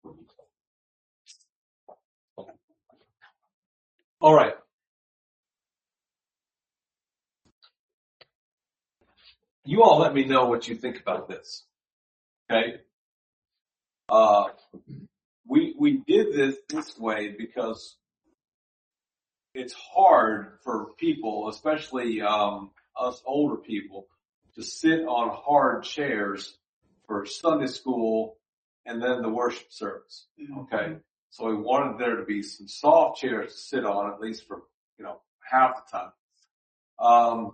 All right. You all let me know what you think about this. Okay. We did this way because it's hard for people, especially us older people, to sit on hard chairs for Sunday school and then the worship service. Okay, so we wanted there to be some soft chairs to sit on, at least for half the time.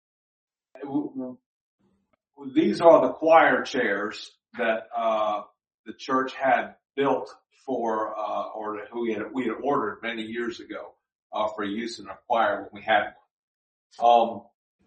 These are the choir chairs that the church had built for, or we had ordered many years ago for use in our choir when we had one.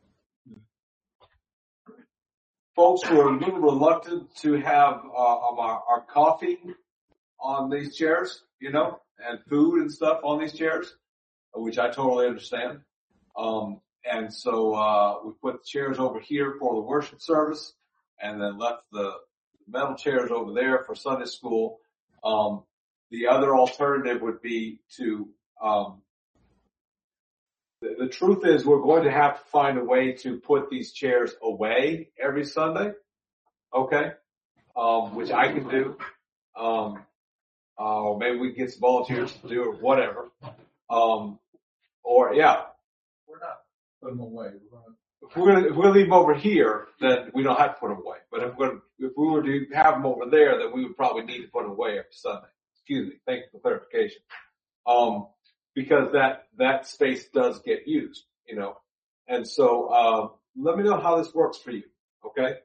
Folks were a little reluctant to have our coffee on these chairs, and food and stuff on these chairs, which I totally understand. And so we put the chairs over here for the worship service, and then left the metal chairs over there for Sunday school. The other alternative would be to the truth is we're going to have to find a way to put these chairs away every Sunday, okay? Which I can do. Or maybe we can get some volunteers to do it, whatever. We're not putting them away. If we're gonna leave them over here, then we don't have to put them away. But if we were to have them over there, then we would probably need to put them away every Sunday. Excuse me. Thank you for clarification. Because that space does get used, And so, let me know how this works for you. Okay.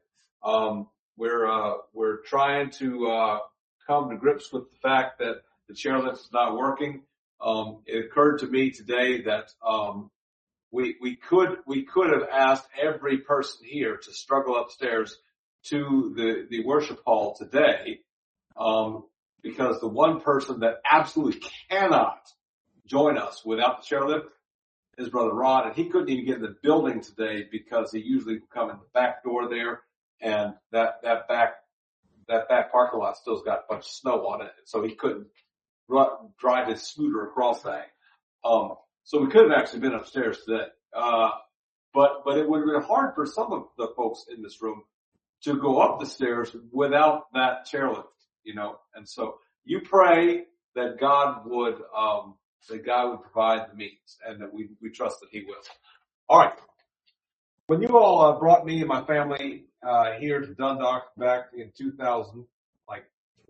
We're trying to, come to grips with the fact that the chairlift is not working. It occurred to me today that, we could have asked every person here to struggle upstairs to the worship hall today, because the one person that absolutely cannot join us without the chairlift is Brother Rod, and he couldn't even get in the building today because he usually would come in the back door there, and that back parking lot still's got a bunch of snow on it, so he couldn't drive his scooter across that. So we could have actually been upstairs today. But it would have been hard for some of the folks in this room to go up the stairs without that chairlift, And so you pray that God would provide the means, and that we trust that He will. All right. When you all brought me and my family here to Dundalk back in 2000, like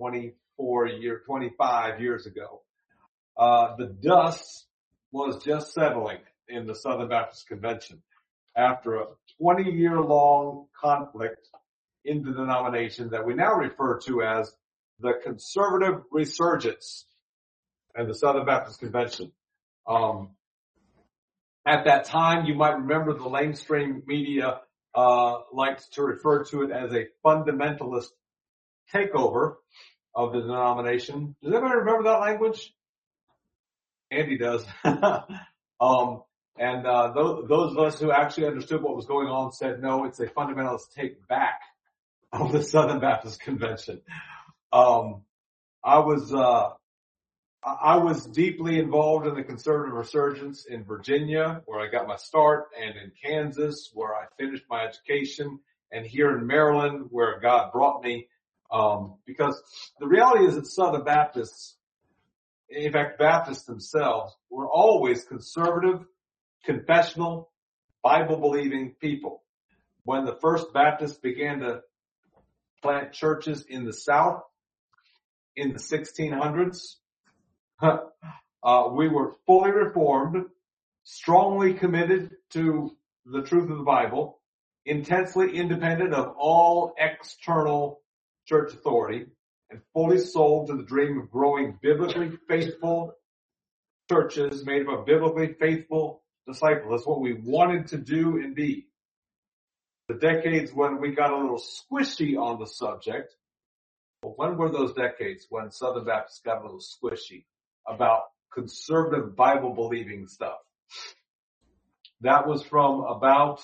25 years ago, the dust was just settling in the Southern Baptist Convention after a 20-year-long conflict in the denomination that we now refer to as the conservative resurgence and the Southern Baptist Convention. At that time, you might remember the mainstream media liked to refer to it as a fundamentalist takeover of the denomination. Does anybody remember that language? Andy does. Those of us who actually understood what was going on said, no, it's a fundamentalist take back of the Southern Baptist Convention. I was deeply involved in the conservative resurgence in Virginia, where I got my start, and in Kansas, where I finished my education, and here in Maryland, where God brought me. Because the reality is that Southern Baptists, in fact, Baptists themselves, were always conservative, confessional, Bible-believing people. When the first Baptists began to plant churches in the South in the 1600s, we were fully reformed, strongly committed to the truth of the Bible, intensely independent of all external church authority, and fully sold to the dream of growing biblically faithful churches made up of biblically faithful disciples. That's what we wanted to do and be. The decades when we got a little squishy on the subject, well, when were those decades when Southern Baptists got a little squishy about conservative Bible-believing stuff? That was from about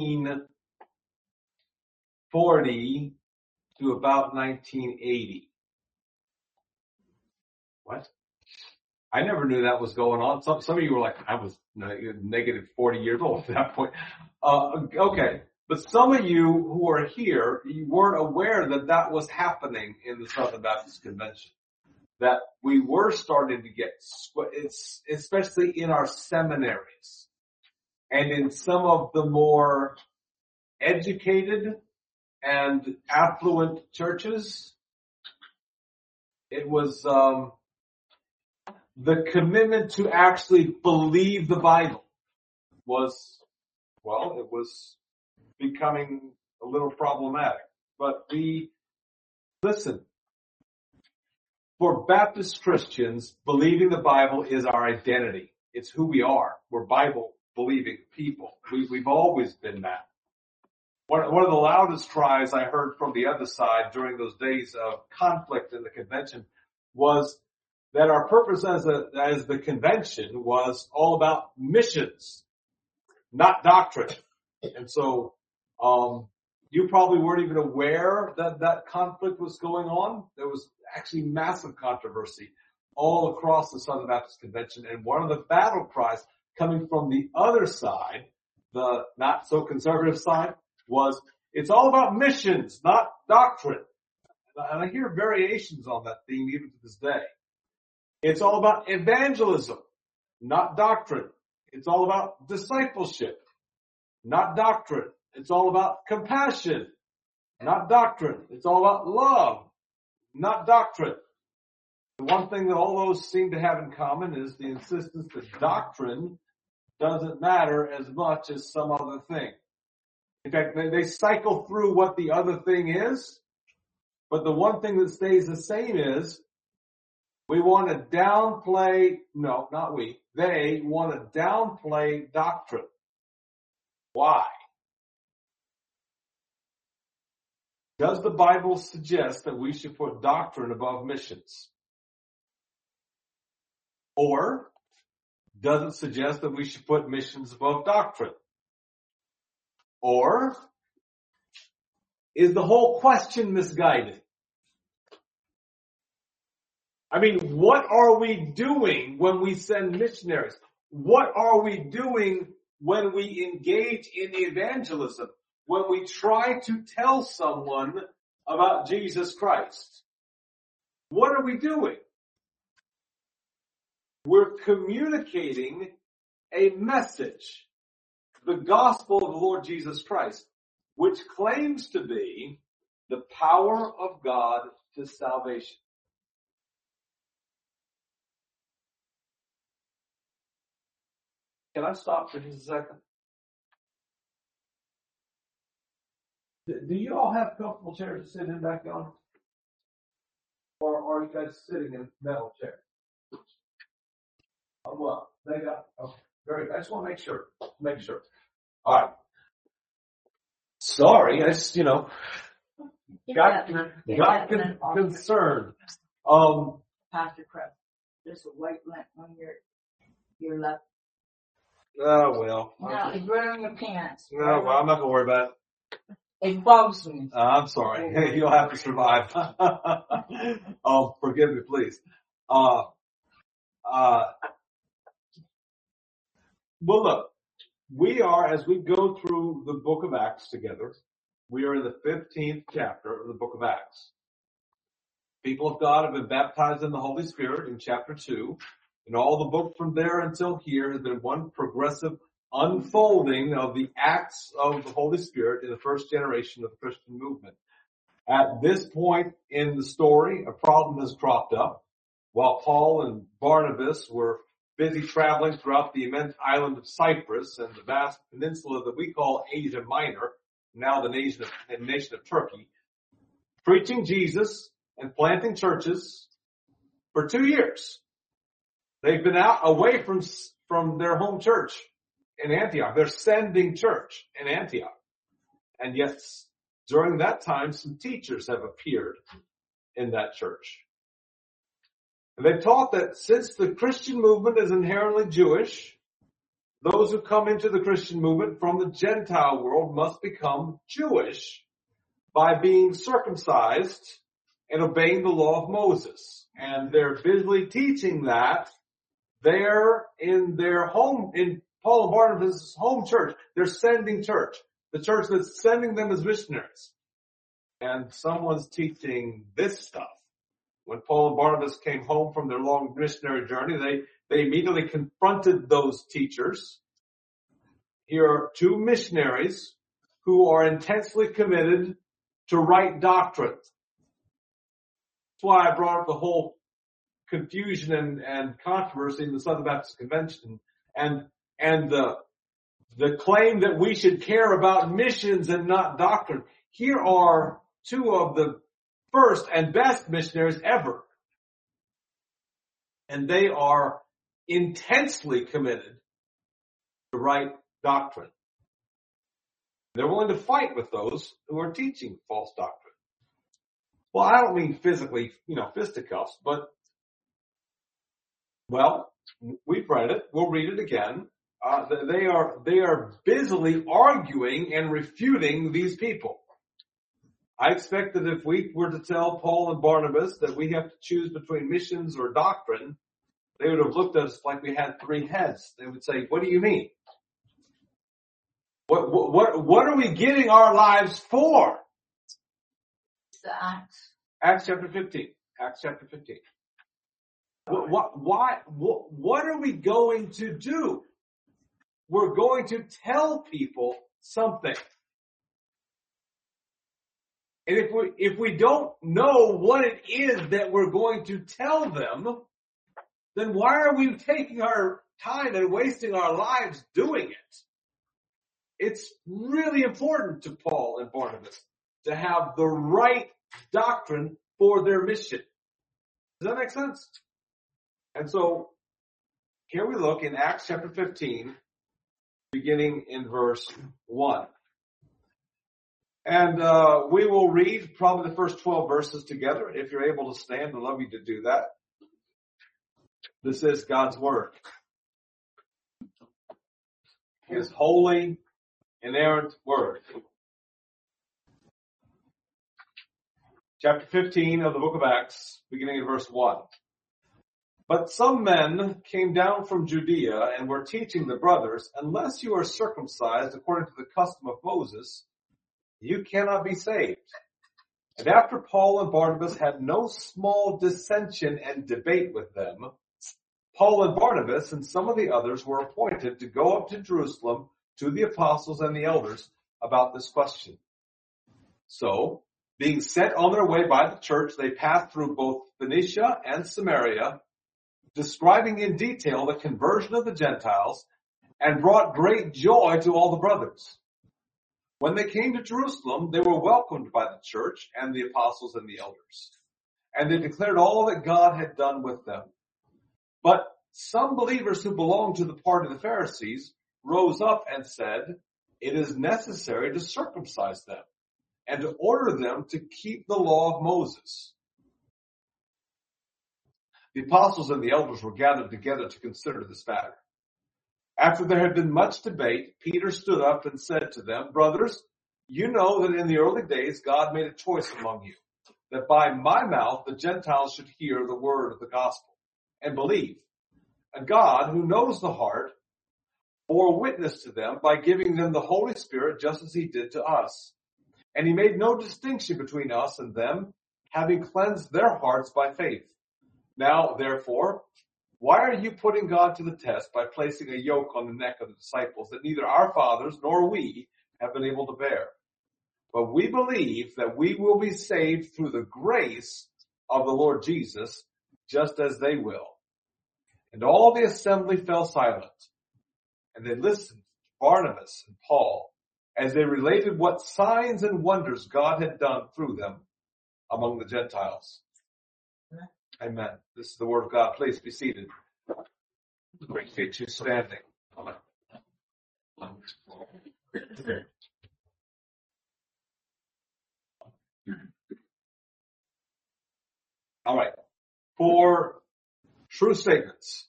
1940 to about 1980. What? I never knew that was going on. Some of you were like, I was negative 40 years old at that point. Okay. But some of you who are here, you weren't aware that that was happening in the Southern Baptist Convention. That we were starting to get, especially in our seminaries and in some of the more educated and affluent churches, it was the commitment to actually believe the Bible was, well, it was becoming a little problematic. But listen, for Baptist Christians, believing the Bible is our identity. It's who we are. We're Bible-believing people. We've always been that. One of the loudest cries I heard from the other side during those days of conflict in the convention was that our purpose as the convention was all about missions, not doctrine. And so, you probably weren't even aware that conflict was going on. There was actually massive controversy all across the Southern Baptist Convention. And one of the battle cries coming from the other side, the not so conservative side, was it's all about missions, not doctrine. And I hear variations on that theme even to this day. It's all about evangelism, not doctrine. It's all about discipleship, not doctrine. It's all about compassion, not doctrine. It's all about love, not doctrine. The one thing that all those seem to have in common is the insistence that doctrine doesn't matter as much as some other thing. In fact, they cycle through what the other thing is, but the one thing that stays the same is we want to downplay, no, not we, they want to downplay doctrine. Why? Does the Bible suggest that we should put doctrine above missions? Or does it suggest that we should put missions above doctrine? Or is the whole question misguided? I mean, what are we doing when we send missionaries? What are we doing when we engage in evangelism? When we try to tell someone about Jesus Christ? What are we doing? We're communicating a message, the gospel of the Lord Jesus Christ, which claims to be the power of God to salvation. Can I stop for just a second? Do you all have comfortable chairs to sit in back on? Or are you guys sitting in metal chairs? Oh, well, they got, okay, very good. I just want to make sure. All right. Sorry, I just, got concerned. Pastor Crab, there's a white lamp on your left. Oh, well. No, it's right on your pants. No, well, I'm not going to worry about it. It bugs me. I'm sorry. Hey, you'll have to survive. Oh, forgive me, please. Well, look, we are, as we go through the book of Acts together, we are in the 15th chapter of the book of Acts. People of God have been baptized in the Holy Spirit in chapter 2. And all the book from there until here has been one progressive unfolding of the acts of the Holy Spirit in the first generation of the Christian movement. At this point in the story, a problem has cropped up. While Paul and Barnabas were busy traveling throughout the immense island of Cyprus and the vast peninsula that we call Asia Minor, now the nation of Turkey, preaching Jesus and planting churches for 2 years. They've been out away from their home church in Antioch. They're sending church in Antioch. And yet, during that time, some teachers have appeared in that church. And they've taught that since the Christian movement is inherently Jewish, those who come into the Christian movement from the Gentile world must become Jewish by being circumcised and obeying the law of Moses. And they're busily teaching that there in their home, in Paul and Barnabas' home church, their sending church, the church that's sending them as missionaries. And someone's teaching this stuff. When Paul and Barnabas came home from their long missionary journey, they immediately confronted those teachers. Here are two missionaries who are intensely committed to right doctrine. That's why I brought up the whole confusion and controversy in the Southern Baptist Convention and the claim that we should care about missions and not doctrine. Here are two of the first and best missionaries ever. And they are intensely committed to right doctrine. They're willing to fight with those who are teaching false doctrine. Well, I don't mean physically, fisticuffs, but, well, we've read it. We'll read it again. They are busily arguing and refuting these people. I expect that if we were to tell Paul and Barnabas that we have to choose between missions or doctrine, they would have looked at us like we had three heads. They would say, "What do you mean? What are we getting our lives for?" The Acts. Acts chapter 15. Acts chapter 15. What are we going to do? We're going to tell people something. And if we don't know what it is that we're going to tell them, then why are we taking our time and wasting our lives doing it? It's really important to Paul and Barnabas to have the right doctrine for their mission. Does that make sense? And so here we look in Acts chapter 15, beginning in verse 1. And we will read probably the first 12 verses together. If you're able to stand, I'd love you to do that. This is God's Word. His holy, inerrant Word. Chapter 15 of the book of Acts, beginning in verse 1. But some men came down from Judea and were teaching the brothers, unless you are circumcised according to the custom of Moses, you cannot be saved. And after Paul and Barnabas had no small dissension and debate with them, Paul and Barnabas and some of the others were appointed to go up to Jerusalem to the apostles and the elders about this question. So, being sent on their way by the church, they passed through both Phoenicia and Samaria, describing in detail the conversion of the Gentiles, and brought great joy to all the brothers. When they came to Jerusalem, they were welcomed by the church and the apostles and the elders. And they declared all that God had done with them. But some believers who belonged to the party of the Pharisees rose up and said, "It is necessary to circumcise them and to order them to keep the law of Moses." The apostles and the elders were gathered together to consider this matter. After there had been much debate, Peter stood up and said to them, "Brothers, you know that in the early days God made a choice among you, that by my mouth the Gentiles should hear the word of the gospel and believe. And God, who knows the heart, bore witness to them by giving them the Holy Spirit just as he did to us. And he made no distinction between us and them, having cleansed their hearts by faith. Now, therefore, why are you putting God to the test by placing a yoke on the neck of the disciples that neither our fathers nor we have been able to bear? But we believe that we will be saved through the grace of the Lord Jesus, just as they will." And all the assembly fell silent, and they listened to Barnabas and Paul as they related what signs and wonders God had done through them among the Gentiles. Amen. This is the word of God. Please be seated. Appreciate you standing. All right. 4 true statements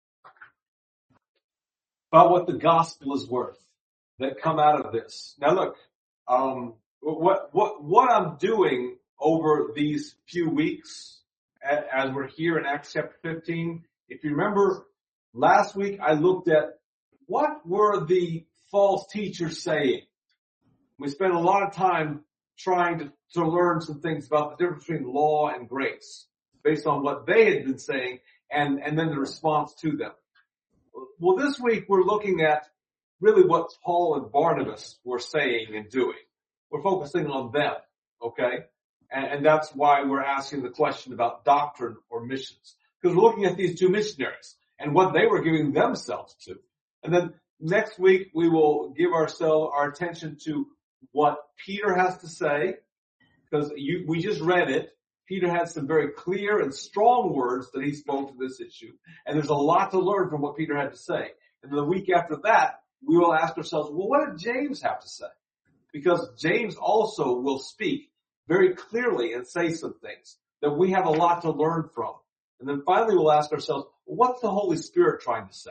about what the gospel is worth that come out of this. Now look, what I'm doing over these few weeks as we're here in Acts chapter 15. If you remember, last week I looked at what were the false teachers saying. We spent a lot of time trying to learn some things about the difference between law and grace based on what they had been saying and then the response to them. Well, this week we're looking at really what Paul and Barnabas were saying and doing. We're focusing on them, okay? And that's why we're asking the question about doctrine or missions. Because we're looking at these two missionaries and what they were giving themselves to. And then next week we will give our attention to what Peter has to say, because we just read it. Peter had some very clear and strong words that he spoke to this issue. And there's a lot to learn from what Peter had to say. And then the week after that, we will ask ourselves, well, what did James have to say? Because James also will speak very clearly and say some things that we have a lot to learn from. And then finally we'll ask ourselves, well, what's the Holy Spirit trying to say?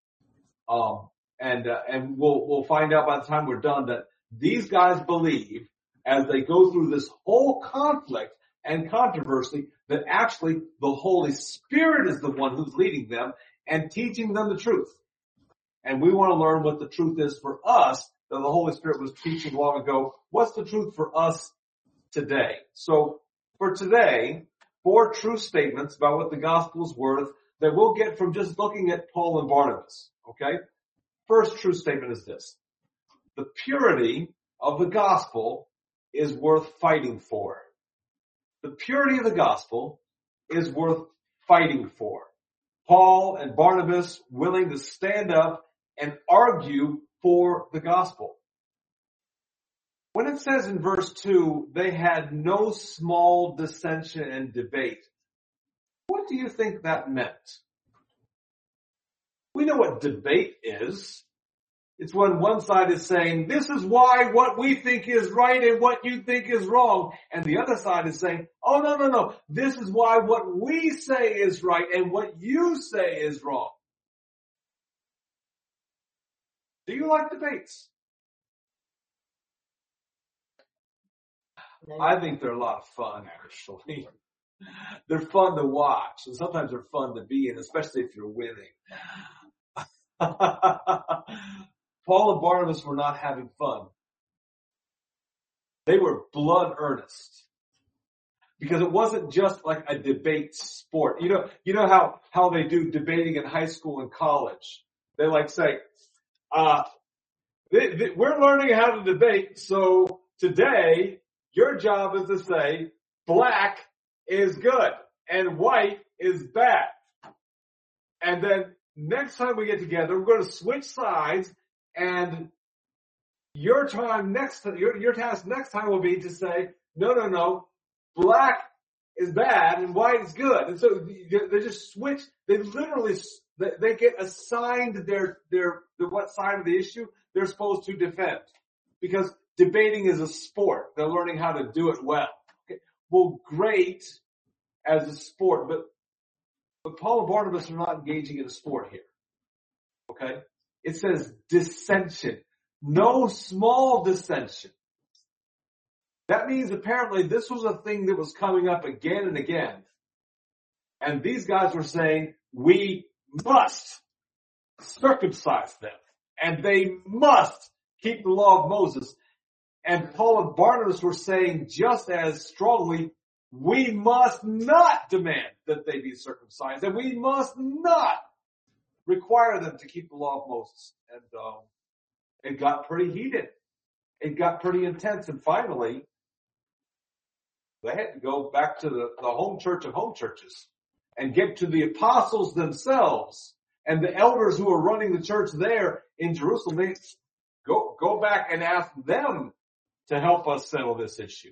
And we'll find out by the time we're done that these guys believe, as they go through this whole conflict and controversy, that actually the Holy Spirit is the one who's leading them and teaching them the truth. And we want to learn what the truth is for us that the Holy Spirit was teaching long ago. What's the truth for us today? So for today, 4 true statements about what the gospel is worth that we'll get from just looking at Paul and Barnabas. Okay? First true statement is this. The purity of the gospel is worth fighting for. The purity of the gospel is worth fighting for. Paul and Barnabas willing to stand up and argue for the gospel. When it says in verse 2, they had no small dissension and debate, what do you think that meant? We know what debate is. It's when one side is saying, this is why what we think is right and what you think is wrong. And the other side is saying, oh, no. This is why what we say is right and what you say is wrong. Do you like debates? I think they're a lot of fun, actually. They're fun to watch, and sometimes they're fun to be in, especially if you're winning. Paul and Barnabas were not having fun. They were blood earnest. Because it wasn't just like a debate sport. You know how they do debating in high school and college. They like say, we're learning how to debate, so today your job is to say black is good and white is bad. And then next time we get together, we're going to switch sides, and your task next time will be to say, no, black is bad and white is good. And so they just switch. They literally, they get assigned their what side of the issue they're supposed to defend. Because debating is a sport. They're learning how to do it well. Okay. Well, great as a sport, but Paul and Barnabas are not engaging in a sport here. Okay? It says dissension. No small dissension. That means apparently this was a thing that was coming up again and again. And these guys were saying, we must circumcise them. And they must keep the law of Moses. And Paul and Barnabas were saying just as strongly, we must not demand that they be circumcised. And we must not require them to keep the law of Moses. And it got pretty heated. It got pretty intense. And finally, they had to go back to the home church of home churches and get to the apostles themselves and the elders who were running the church there in Jerusalem. They go back and ask them to help us settle this issue.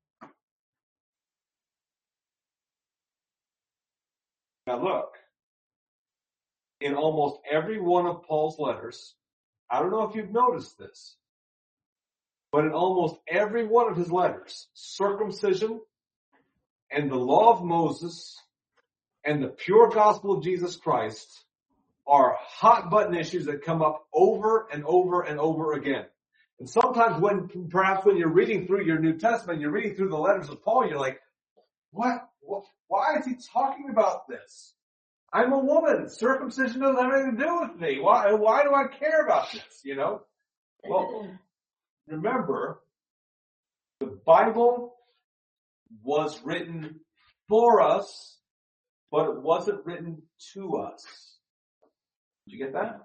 Now look, in almost every one of Paul's letters, I don't know if you've noticed this, but in almost every one of his letters, circumcision and the law of Moses and the pure gospel of Jesus Christ are hot button issues that come up over and over and over again. And sometimes perhaps when you're reading through your New Testament, you're reading through the letters of Paul, you're like, what? Why is he talking about this? I'm a woman. Circumcision doesn't have anything to do with me. Why do I care about this? You know? Well, remember, the Bible was written for us, but it wasn't written to us. Did you get that?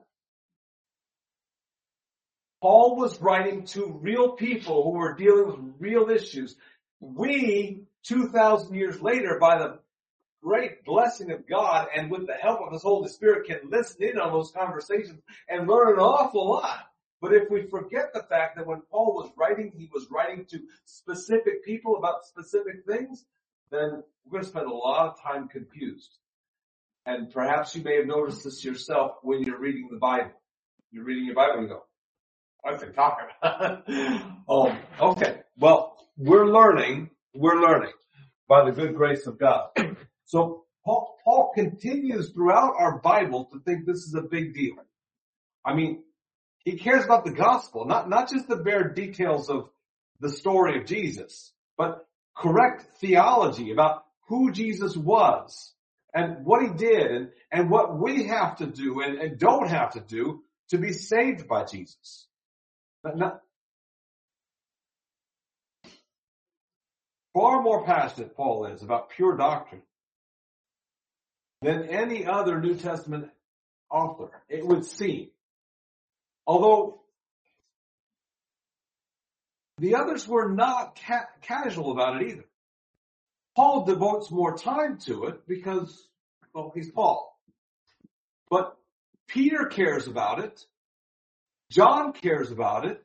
Paul was writing to real people who were dealing with real issues. We, 2,000 years later, by the great blessing of God and with the help of His Holy Spirit, can listen in on those conversations and learn an awful lot. But if we forget the fact that when Paul was writing, he was writing to specific people about specific things, then we're going to spend a lot of time confused. And perhaps you may have noticed this yourself when you're reading the Bible. You're reading your Bible and you go, what's it talking about? Oh, okay. Well, we're learning by the good grace of God. So Paul continues throughout our Bible to think this is a big deal. I mean, he cares about the gospel, not just the bare details of the story of Jesus, but correct theology about who Jesus was and what he did and what we have to do and don't have to do to be saved by Jesus. Far more passionate Paul is about pure doctrine than any other New Testament author, it would seem. Although the others were not casual about it either. Paul devotes more time to it because, well, he's Paul. But Peter cares about it. John cares about it.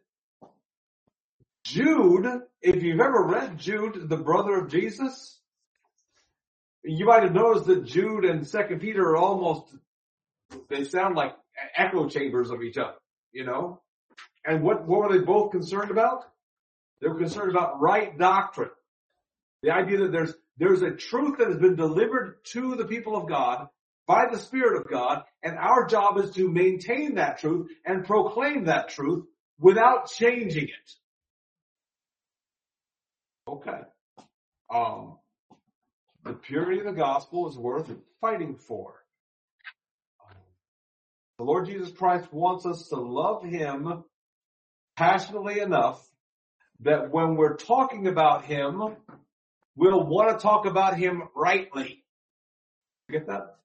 Jude, if you've ever read Jude, the brother of Jesus, you might have noticed that Jude and 2 Peter are almost, they sound like echo chambers of each other, you know? And what were they both concerned about? They were concerned about right doctrine. The idea that there's a truth that has been delivered to the people of God by the Spirit of God, and our job is to maintain that truth and proclaim that truth without changing it. Okay. The purity of the gospel is worth fighting for. The Lord Jesus Christ wants us to love Him passionately enough that when we're talking about Him, we'll want to talk about Him rightly. You get that?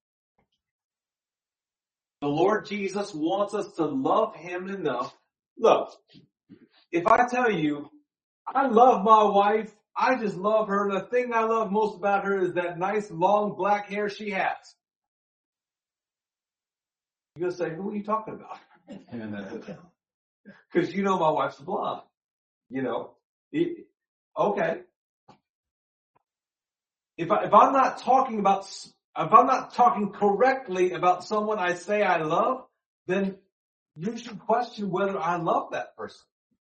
The Lord Jesus wants us to love Him enough. Look, if I tell you, I love my wife, I just love her, and the thing I love most about her is that nice long black hair she has. You're going to say, who are you talking about? Because you know my wife's blonde. You know. Okay. If I'm not talking correctly about someone I say I love, then you should question whether I love that person.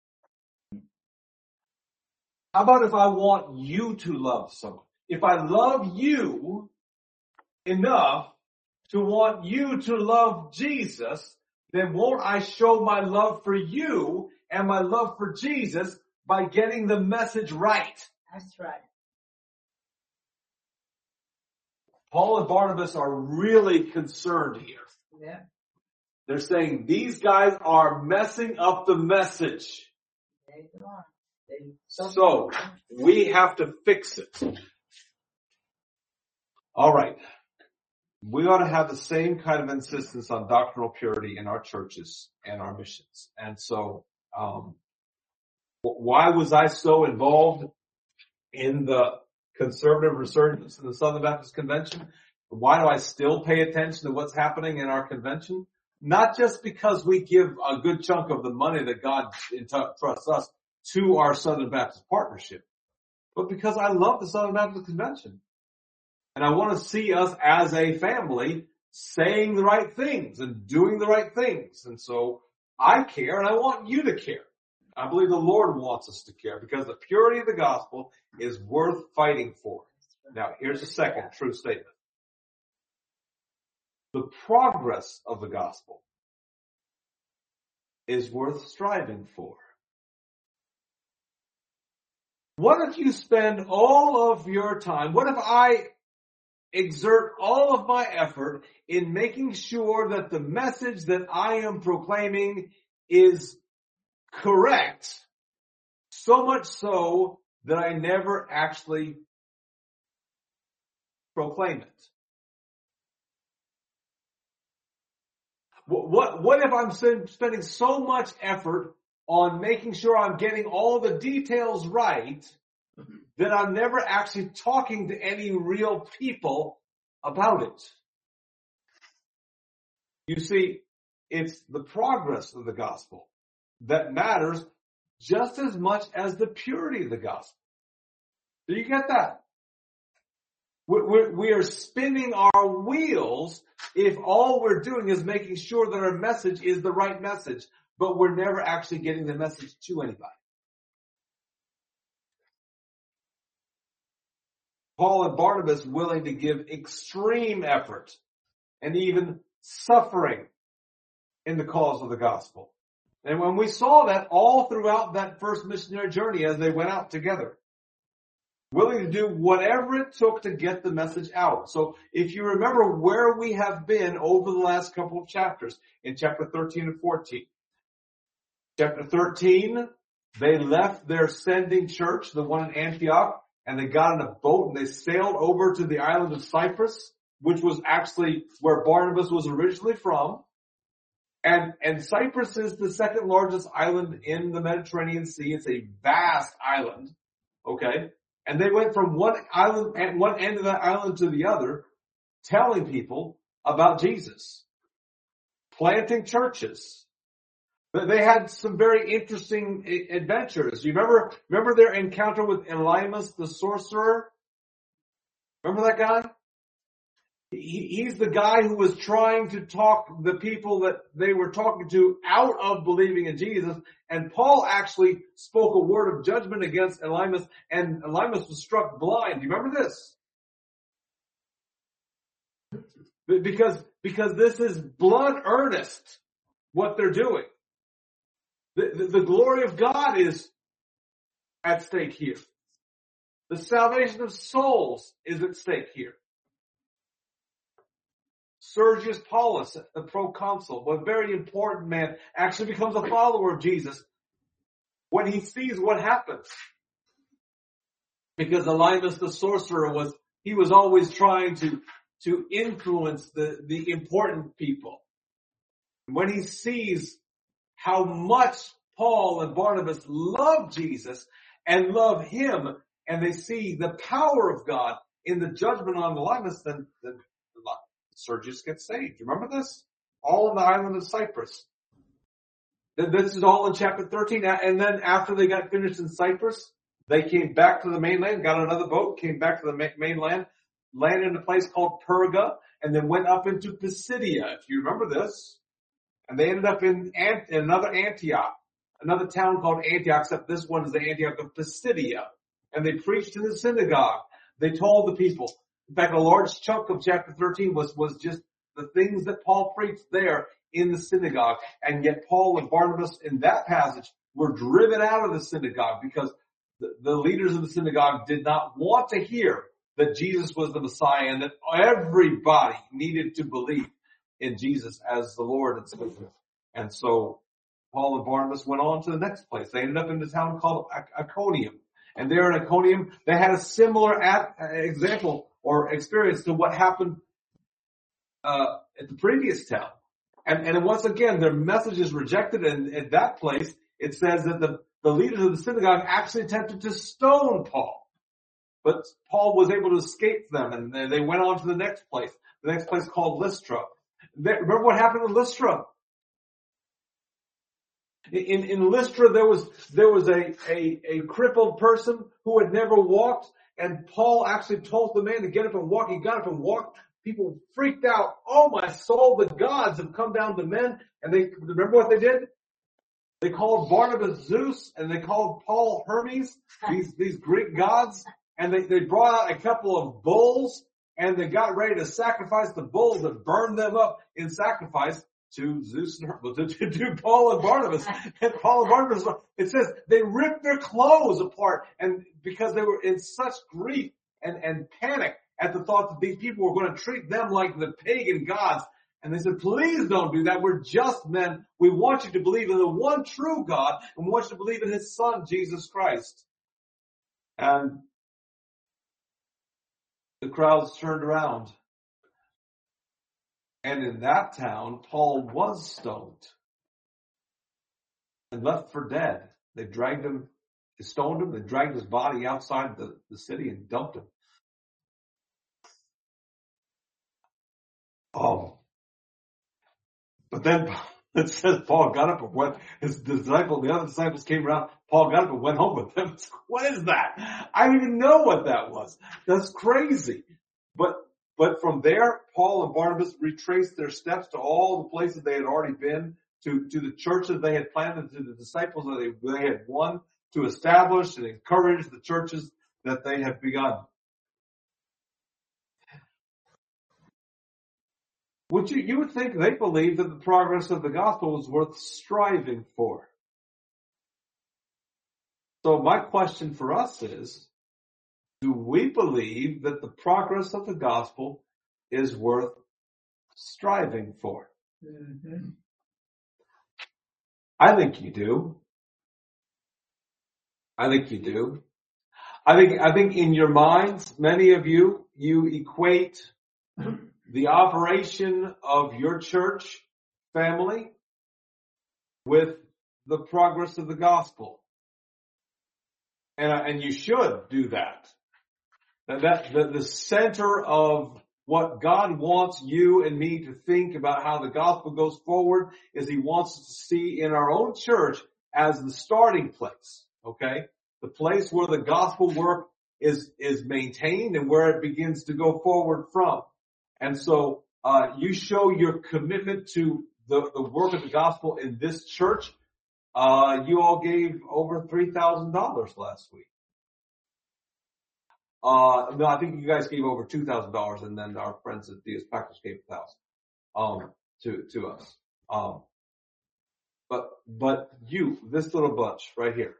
How about if I want you to love someone? If I love you enough to want you to love Jesus, then won't I show my love for you and my love for Jesus by getting the message right? That's right. Paul and Barnabas are really concerned here. Yeah. They're saying these guys are messing up the message. They are. So we have to fix it. All right. We ought to have the same kind of insistence on doctrinal purity in our churches and our missions. And so, why was I so involved in the conservative resurgence in the Southern Baptist Convention? Why do I still pay attention to what's happening in our convention? Not just because we give a good chunk of the money that God entrusts us to our Southern Baptist Partnership, but because I love the Southern Baptist Convention. And I want to see us as a family saying the right things and doing the right things. And so I care and I want you to care. I believe the Lord wants us to care because the purity of the gospel is worth fighting for. Now, here's a second true statement. The progress of the gospel is worth striving for. What if you spend all of your time, what if I exert all of my effort in making sure that the message that I am proclaiming is correct, so much so that I never actually proclaim it? What if I'm spending so much effort on making sure I'm getting all the details right that I'm never actually talking to any real people about it? You see, it's the progress of the gospel that matters just as much as the purity of the gospel. Do you get that? We are spinning our wheels if all we're doing is making sure that our message is the right message, but we're never actually getting the message to anybody. Paul and Barnabas willing to give extreme effort and even suffering in the cause of the gospel. And when we saw that all throughout that first missionary journey as they went out together, willing to do whatever it took to get the message out. So if you remember where we have been over the last couple of chapters, in chapter 13 and 14. Chapter 13, they left their sending church, the one in Antioch, and they got in a boat and they sailed over to the island of Cyprus, which was actually where Barnabas was originally from. And Cyprus is the second largest island in the Mediterranean Sea. It's a vast island. Okay. And they went from one island at one end of that island to the other, telling people about Jesus, planting churches. They had some very interesting adventures. You remember their encounter with Elymas the sorcerer? Remember that guy? He's the guy who was trying to talk the people that they were talking to out of believing in Jesus. And Paul actually spoke a word of judgment against Elymas, and Elymas was struck blind. Do you remember this? Because this is blood earnest, what they're doing. The glory of God is at stake here. The salvation of souls is at stake here. Sergius Paulus, the proconsul, a very important man, actually becomes a follower of Jesus when he sees what happens. Because Elymas the sorcerer was always trying to influence the important people. When he sees how much Paul and Barnabas love Jesus and love him, and they see the power of God in the judgment on Elymas, then Sergius gets saved. Remember this? All on the island of Cyprus. This is all in chapter 13. And then after they got finished in Cyprus, they came back to the mainland, got another boat, came back to the mainland, landed in a place called Perga, and then went up into Pisidia, if you remember this. And they ended up in another Antioch, another town called Antioch, except this one is the Antioch of Pisidia. And they preached in the synagogue. They told the people. In fact, a large chunk of chapter 13 was just the things that Paul preached there in the synagogue. And yet Paul and Barnabas in that passage were driven out of the synagogue because the leaders of the synagogue did not want to hear that Jesus was the Messiah and that everybody needed to believe in Jesus as the Lord and Savior. And so Paul and Barnabas went on to the next place. They ended up in a town called Iconium. And there in Iconium, they had a similar example or experience to what happened at the previous town. And once again, their message is rejected. And at that place, it says that the leaders of the synagogue actually attempted to stone Paul. But Paul was able to escape them, and they went on to the next place called Lystra. Remember what happened in Lystra? In Lystra, there was a crippled person who had never walked, and Paul actually told the man to get up and walk. He got up and walked. People freaked out. Oh, my soul, the gods have come down to men. And they remember what they did? They called Barnabas Zeus, and they called Paul Hermes, these Greek gods. And they brought out a couple of bulls, and they got ready to sacrifice the bulls and burn them up in sacrifice to Zeus and Hermes, to Paul and Barnabas. And Paul and Barnabas, it says they ripped their clothes apart, and because they were in such grief and panic at the thought that these people were going to treat them like the pagan gods. And they said, please don't do that. We're just men. We want you to believe in the one true God, and we want you to believe in his son, Jesus Christ. And the crowds turned around. And in that town, Paul was stoned and left for dead. They dragged him, they stoned him, they dragged his body outside the city and dumped him. But then it says Paul got up and went, the other disciples came around, Paul got up and went home with them. What is that? I don't even know what that was. That's crazy. But from there, Paul and Barnabas retraced their steps to all the places they had already been, to the church that they had planted, to the disciples that they had won, to establish and encourage the churches that they had begun. You would think they believed that the progress of the gospel was worth striving for. So my question for us is, do we believe that the progress of the gospel is worth striving for? Mm-hmm. I think you do. I think you do. I think in your minds, many of you equate the operation of your church family with the progress of the gospel. And you should do that. The center of what God wants you and me to think about how the gospel goes forward is he wants us to see in our own church as the starting place, okay? The place where the gospel work is maintained and where it begins to go forward from. And so, you show your commitment to the work of the gospel in this church. You all gave over $3,000 last week. No, I think you guys gave over $2,000, and then our friends at Diaz Packers gave $1,000 to us. But you, this little bunch right here,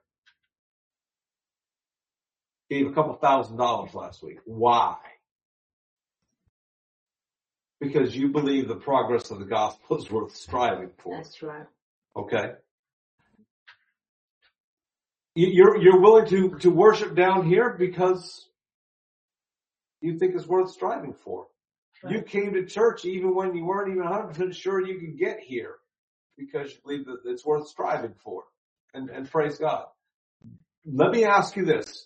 gave a couple $1,000s last week. Why? Because you believe the progress of the gospel is worth striving for. That's right. Okay. You're willing to worship down here because you think it's worth striving for. Right. You came to church even when you weren't even 100% sure you could get here because you believe that it's worth striving for. And praise God. Let me ask you this.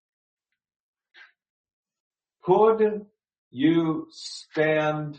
Could you stand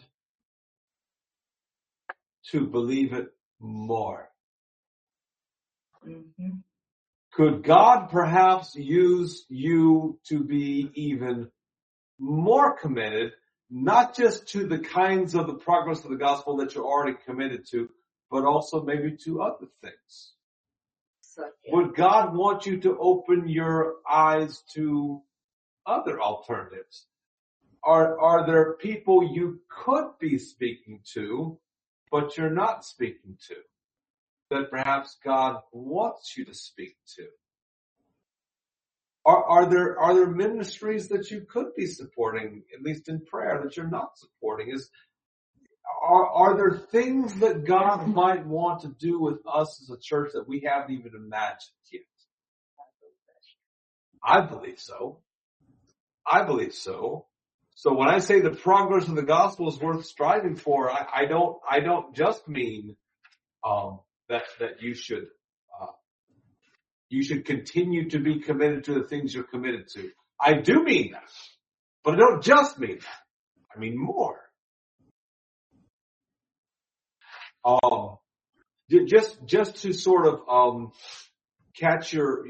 to believe it more? Mm-hmm. Could God perhaps use you to be even more committed, not just to the kinds of the progress of the gospel that you're already committed to, but also maybe to other things? Would God want you to open your eyes to other alternatives? Are there people you could be speaking to, but you're not speaking to, that perhaps God wants you to speak to? Are there ministries that you could be supporting, at least in prayer, that you're not supporting? Are there things that God might want to do with us as a church that we haven't even imagined yet? I believe so. I believe so. So when I say the progress of the gospel is worth striving for, I don't just mean that you should continue to be committed to the things you're committed to. I do mean that, but I don't just mean that. I mean more. Just to sort of catch your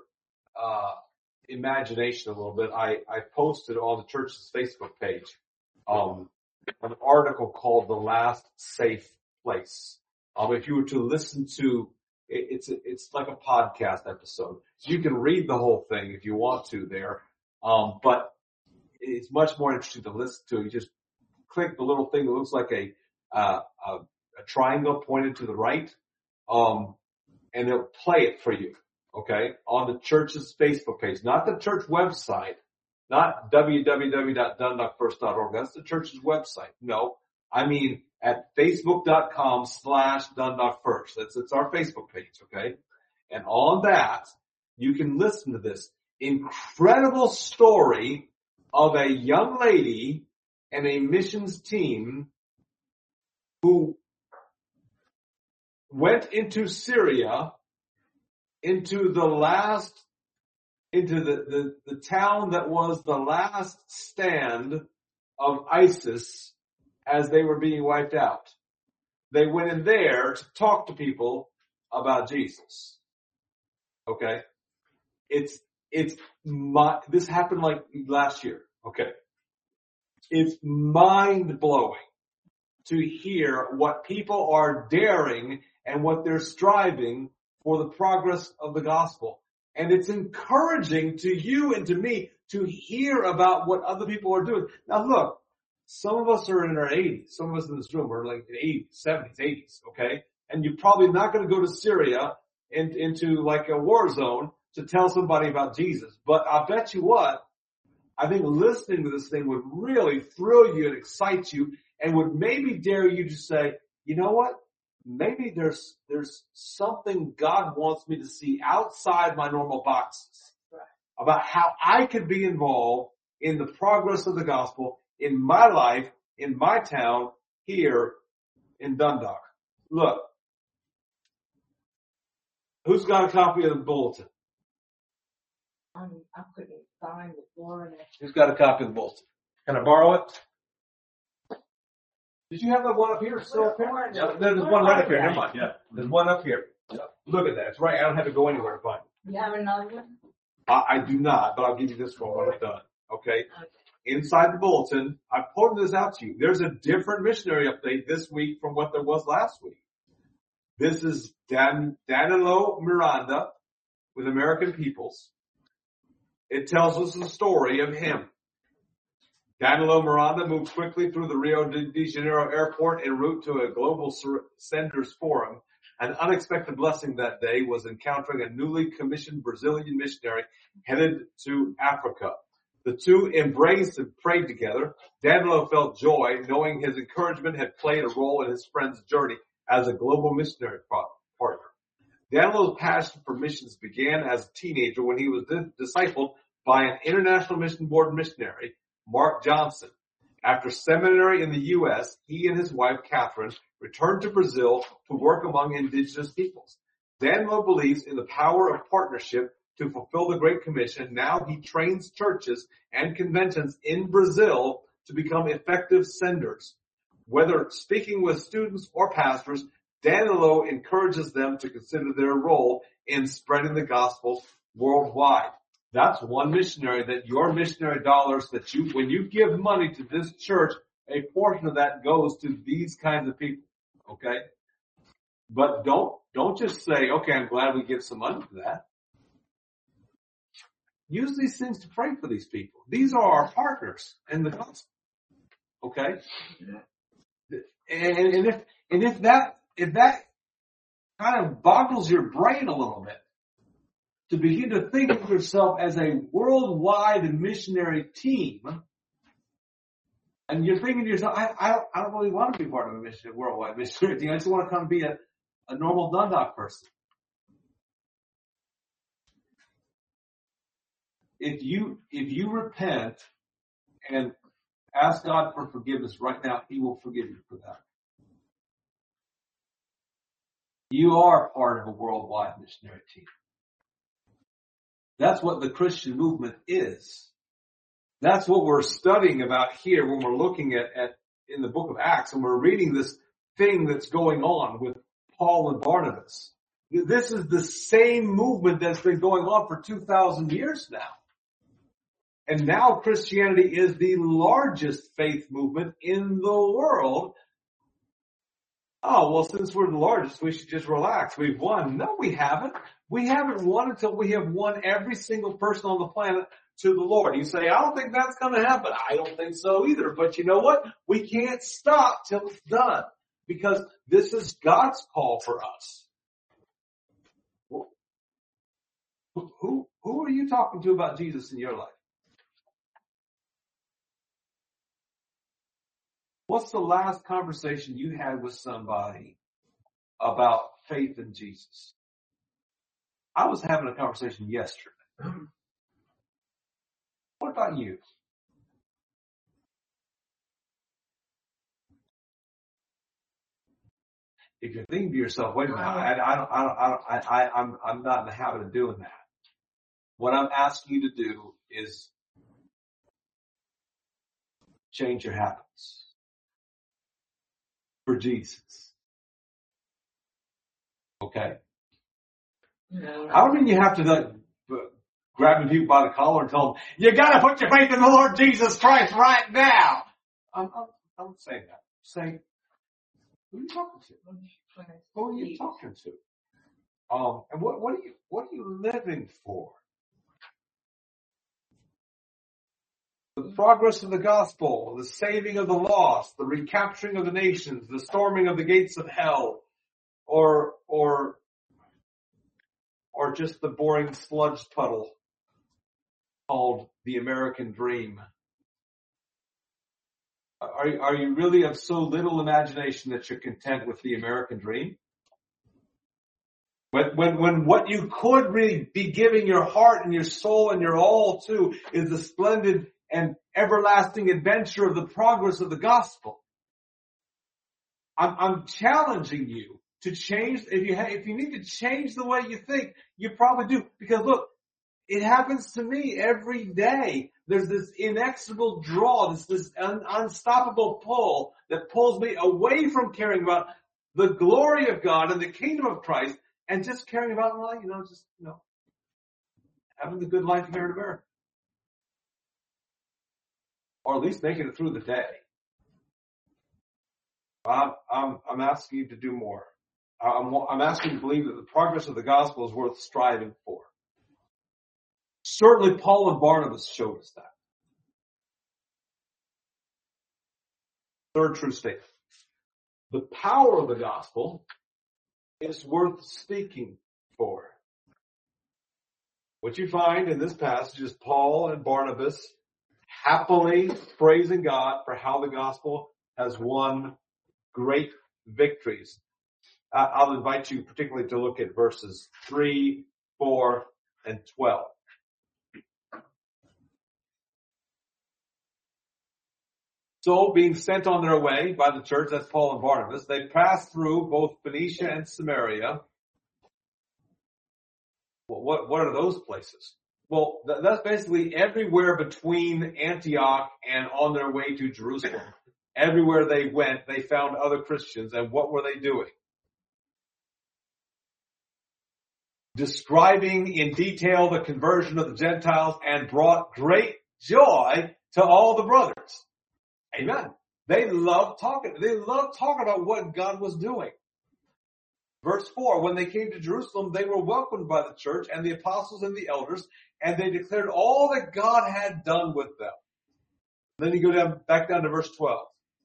imagination a little bit, I posted on the church's Facebook page an article called "The Last Safe Place." If you were to listen to it's like a podcast episode. So you can read the whole thing if you want to there. But it's much more interesting to listen to. You just click the little thing that looks like a a triangle pointed to the right, and it'll play it for you, okay, on the church's Facebook page, not the church website, not www.dundalkfirst.org. That's the church's website. No, I mean at facebook.com/DundalkFirst. It's our Facebook page, okay? And on that, you can listen to this incredible story of a young lady and a missions team who went into Syria, into the town that was the last stand of ISIS as they were being wiped out. They went in there to talk to people about Jesus. Okay? This happened like last year. Okay. It's mind-blowing to hear what people are daring and what they're striving for the progress of the gospel. And it's encouraging to you and to me to hear about what other people are doing. Now look, some of us are in our 80s. Some of us in this room are like in 80s, 70s, 80s, okay? And you're probably not going to go to Syria into like a war zone to tell somebody about Jesus. But I'll bet you what, I think listening to this thing would really thrill you and excite you and would maybe dare you to say, you know what? Maybe there's something God wants me to see outside my normal boxes about how I could be involved in the progress of the gospel in my life, in my town, here in Dundalk. Look, who's got a copy of the bulletin? I couldn't find the Florida. Who's got a copy of the bulletin? Can I borrow it? Did you have that one up here? Still up here? Yeah, there's one right up here. Never mind. Yeah, there's one up here. Look at that. It's right. I don't have to go anywhere to find it. You have another one? I do not, but I'll give you this one when I'm done. Okay? Inside the bulletin, I pointed this out to you. There's a different missionary update this week from what there was last week. This is Danilo Miranda with American Peoples. It tells us the story of him. Danilo Miranda moved quickly through the Rio de Janeiro airport en route to a global senders forum. An unexpected blessing that day was encountering a newly commissioned Brazilian missionary headed to Africa. The two embraced and prayed together. Danilo felt joy knowing his encouragement had played a role in his friend's journey as a global missionary partner. Danilo's passion for missions began as a teenager when he was discipled by an International Mission Board missionary, Mark Johnson. After seminary in the U.S., he and his wife, Catherine, returned to Brazil to work among indigenous peoples. Danilo believes in the power of partnership to fulfill the Great Commission. Now he trains churches and conventions in Brazil to become effective senders. Whether speaking with students or pastors, Danilo encourages them to consider their role in spreading the gospel worldwide. That's one missionary that your missionary dollars that when you give money to this church, a portion of that goes to these kinds of people. Okay? But don't just say, okay, I'm glad we give some money for that. Use these things to pray for these people. These are our partners in the gospel. Okay? And if that kind of boggles your brain a little bit, to begin to think of yourself as a worldwide missionary team, and you're thinking to yourself, I don't really want to be part of a worldwide missionary team. I just want to come be a normal Dundalk person. If you repent and ask God for forgiveness right now, He will forgive you for that. You are part of a worldwide missionary team. That's what the Christian movement is. That's what we're studying about here when we're looking at in the book of Acts, and we're reading this thing that's going on with Paul and Barnabas. This is the same movement that's been going on for 2,000 years now. And now Christianity is the largest faith movement in the world. Oh, well, since we're the largest, we should just relax. We've won. No, we haven't. We haven't won until we have won every single person on the planet to the Lord. You say, I don't think that's going to happen. I don't think so either. But you know what? We can't stop till it's done. because this is God's call for us. Who are you talking to about Jesus in your life? What's the last conversation you had with somebody about faith in Jesus? I was having a conversation yesterday. What about you? If you're thinking to yourself, wait a minute, I'm not in the habit of doing that. What I'm asking you to do is change your habits for Jesus. Okay? I don't mean you have to grabbing people by the collar and tell them, you gotta put your faith in the Lord Jesus Christ right now. I'm saying that. I'm saying, who are you talking to? Who are you talking to? And what are you living for? The progress of the gospel, the saving of the lost, the recapturing of the nations, the storming of the gates of hell, or just the boring sludge puddle called the American dream. Are you really of so little imagination that you're content with the American dream? When what you could really be giving your heart and your soul and your all to is the splendid and everlasting adventure of the progress of the gospel. I'm challenging you to change. If you need to change the way you think, you probably do. Because look, it happens to me every day. There's this inexorable draw, this unstoppable pull that pulls me away from caring about the glory of God and the kingdom of Christ and just caring about, having the good life here in America. Or at least making it through the day. I'm asking you to do more. I'm asking you to believe that the progress of the gospel is worth striving for. Certainly Paul and Barnabas showed us that. Third true statement. The power of the gospel is worth speaking for. What you find in this passage is Paul and Barnabas happily praising God for how the gospel has won great victories. I'll invite you particularly to look at verses 3, 4, and 12. So, being sent on their way by the church, that's Paul and Barnabas, they passed through both Phoenicia and Samaria. Well, what are those places? Well, that's basically everywhere between Antioch and on their way to Jerusalem. Everywhere they went, they found other Christians, and what were they doing? Describing in detail the conversion of the Gentiles and brought great joy to all the brothers. Amen. They loved talking about what God was doing. Verse 4, when they came to Jerusalem, they were welcomed by the church and the apostles and the elders, and they declared all that God had done with them. Then you go back down to verse 12.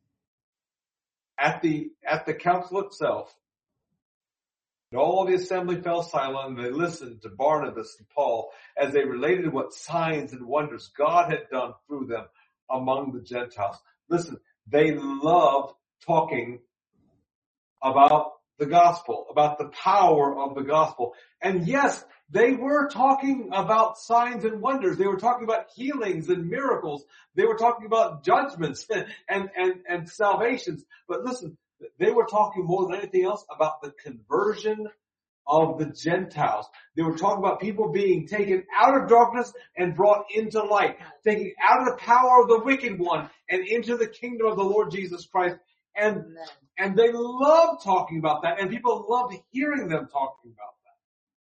At the council itself, all the assembly fell silent, and they listened to Barnabas and Paul as they related what signs and wonders God had done through them among the Gentiles. Listen, they loved talking about the gospel, about the power of the gospel. And yes, they were talking about signs and wonders. They were talking about healings and miracles. They were talking about judgments and salvations. But listen, they were talking more than anything else about the conversion of the Gentiles. They were talking about people being taken out of darkness and brought into light, taken out of the power of the wicked one and into the kingdom of the Lord Jesus Christ. And they loved talking about that, and people loved hearing them talking about that.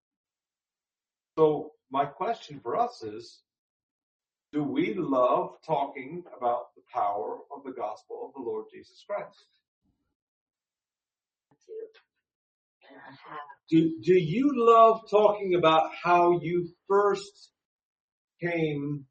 So my question for us is, do we love talking about the power of the gospel of the Lord Jesus Christ? Do you love talking about how you first came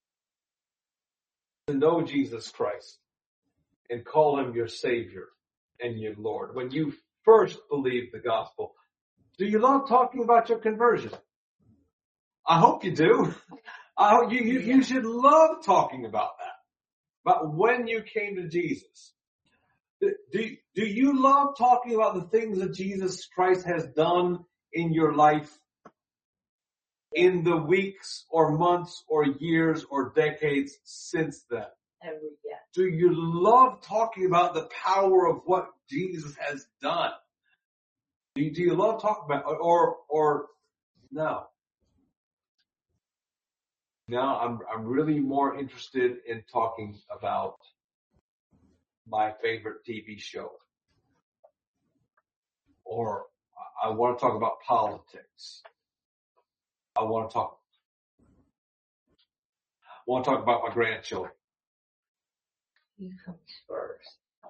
to know Jesus Christ and call him your Savior in your Lord, when you first believed the gospel, do you love talking about your conversion? I hope you do. I hope you should love talking about that. About when you came to Jesus. Do you love talking about the things that Jesus Christ has done in your life in the weeks or months or years or decades since then? Do you love talking about the power of what Jesus has done? Do you love talking about or no? Now I'm really more interested in talking about my favorite TV show. Or I want to talk about politics. I want to talk about my grandchildren. He comes first.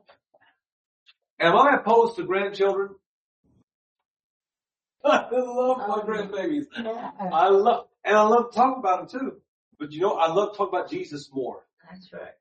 Am I opposed to grandchildren? I love my grandbabies. I love to talk about them too. But I love to talk about Jesus more. That's right.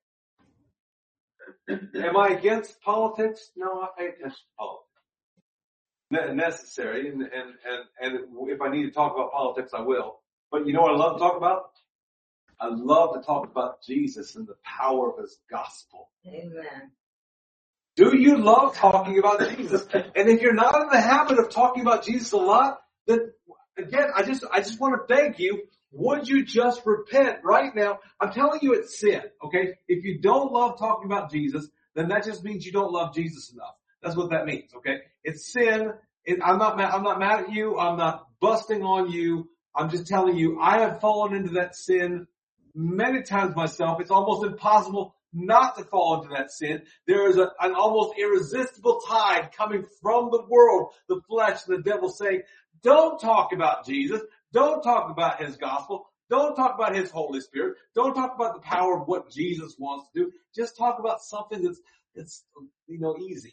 Am I against politics? No, I pay attention to politics. Necessary, and if I need to talk about politics, I will. But you know what I love to talk about? I love to talk about Jesus and the power of His gospel. Amen. Do you love talking about Jesus? And if you're not in the habit of talking about Jesus a lot, then again, I just want to beg you, would you just repent right now? I'm telling you it's sin, okay? If you don't love talking about Jesus, then that just means you don't love Jesus enough. That's what that means, okay? It's sin. I'm not mad at you. I'm not busting on you. I'm just telling you, I have fallen into that sin many times myself. It's almost impossible not to fall into that sin. There is an almost irresistible tide coming from the world, the flesh, and the devil saying, don't talk about Jesus. Don't talk about His gospel. Don't talk about His Holy Spirit. Don't talk about the power of what Jesus wants to do. Just talk about something that's easy.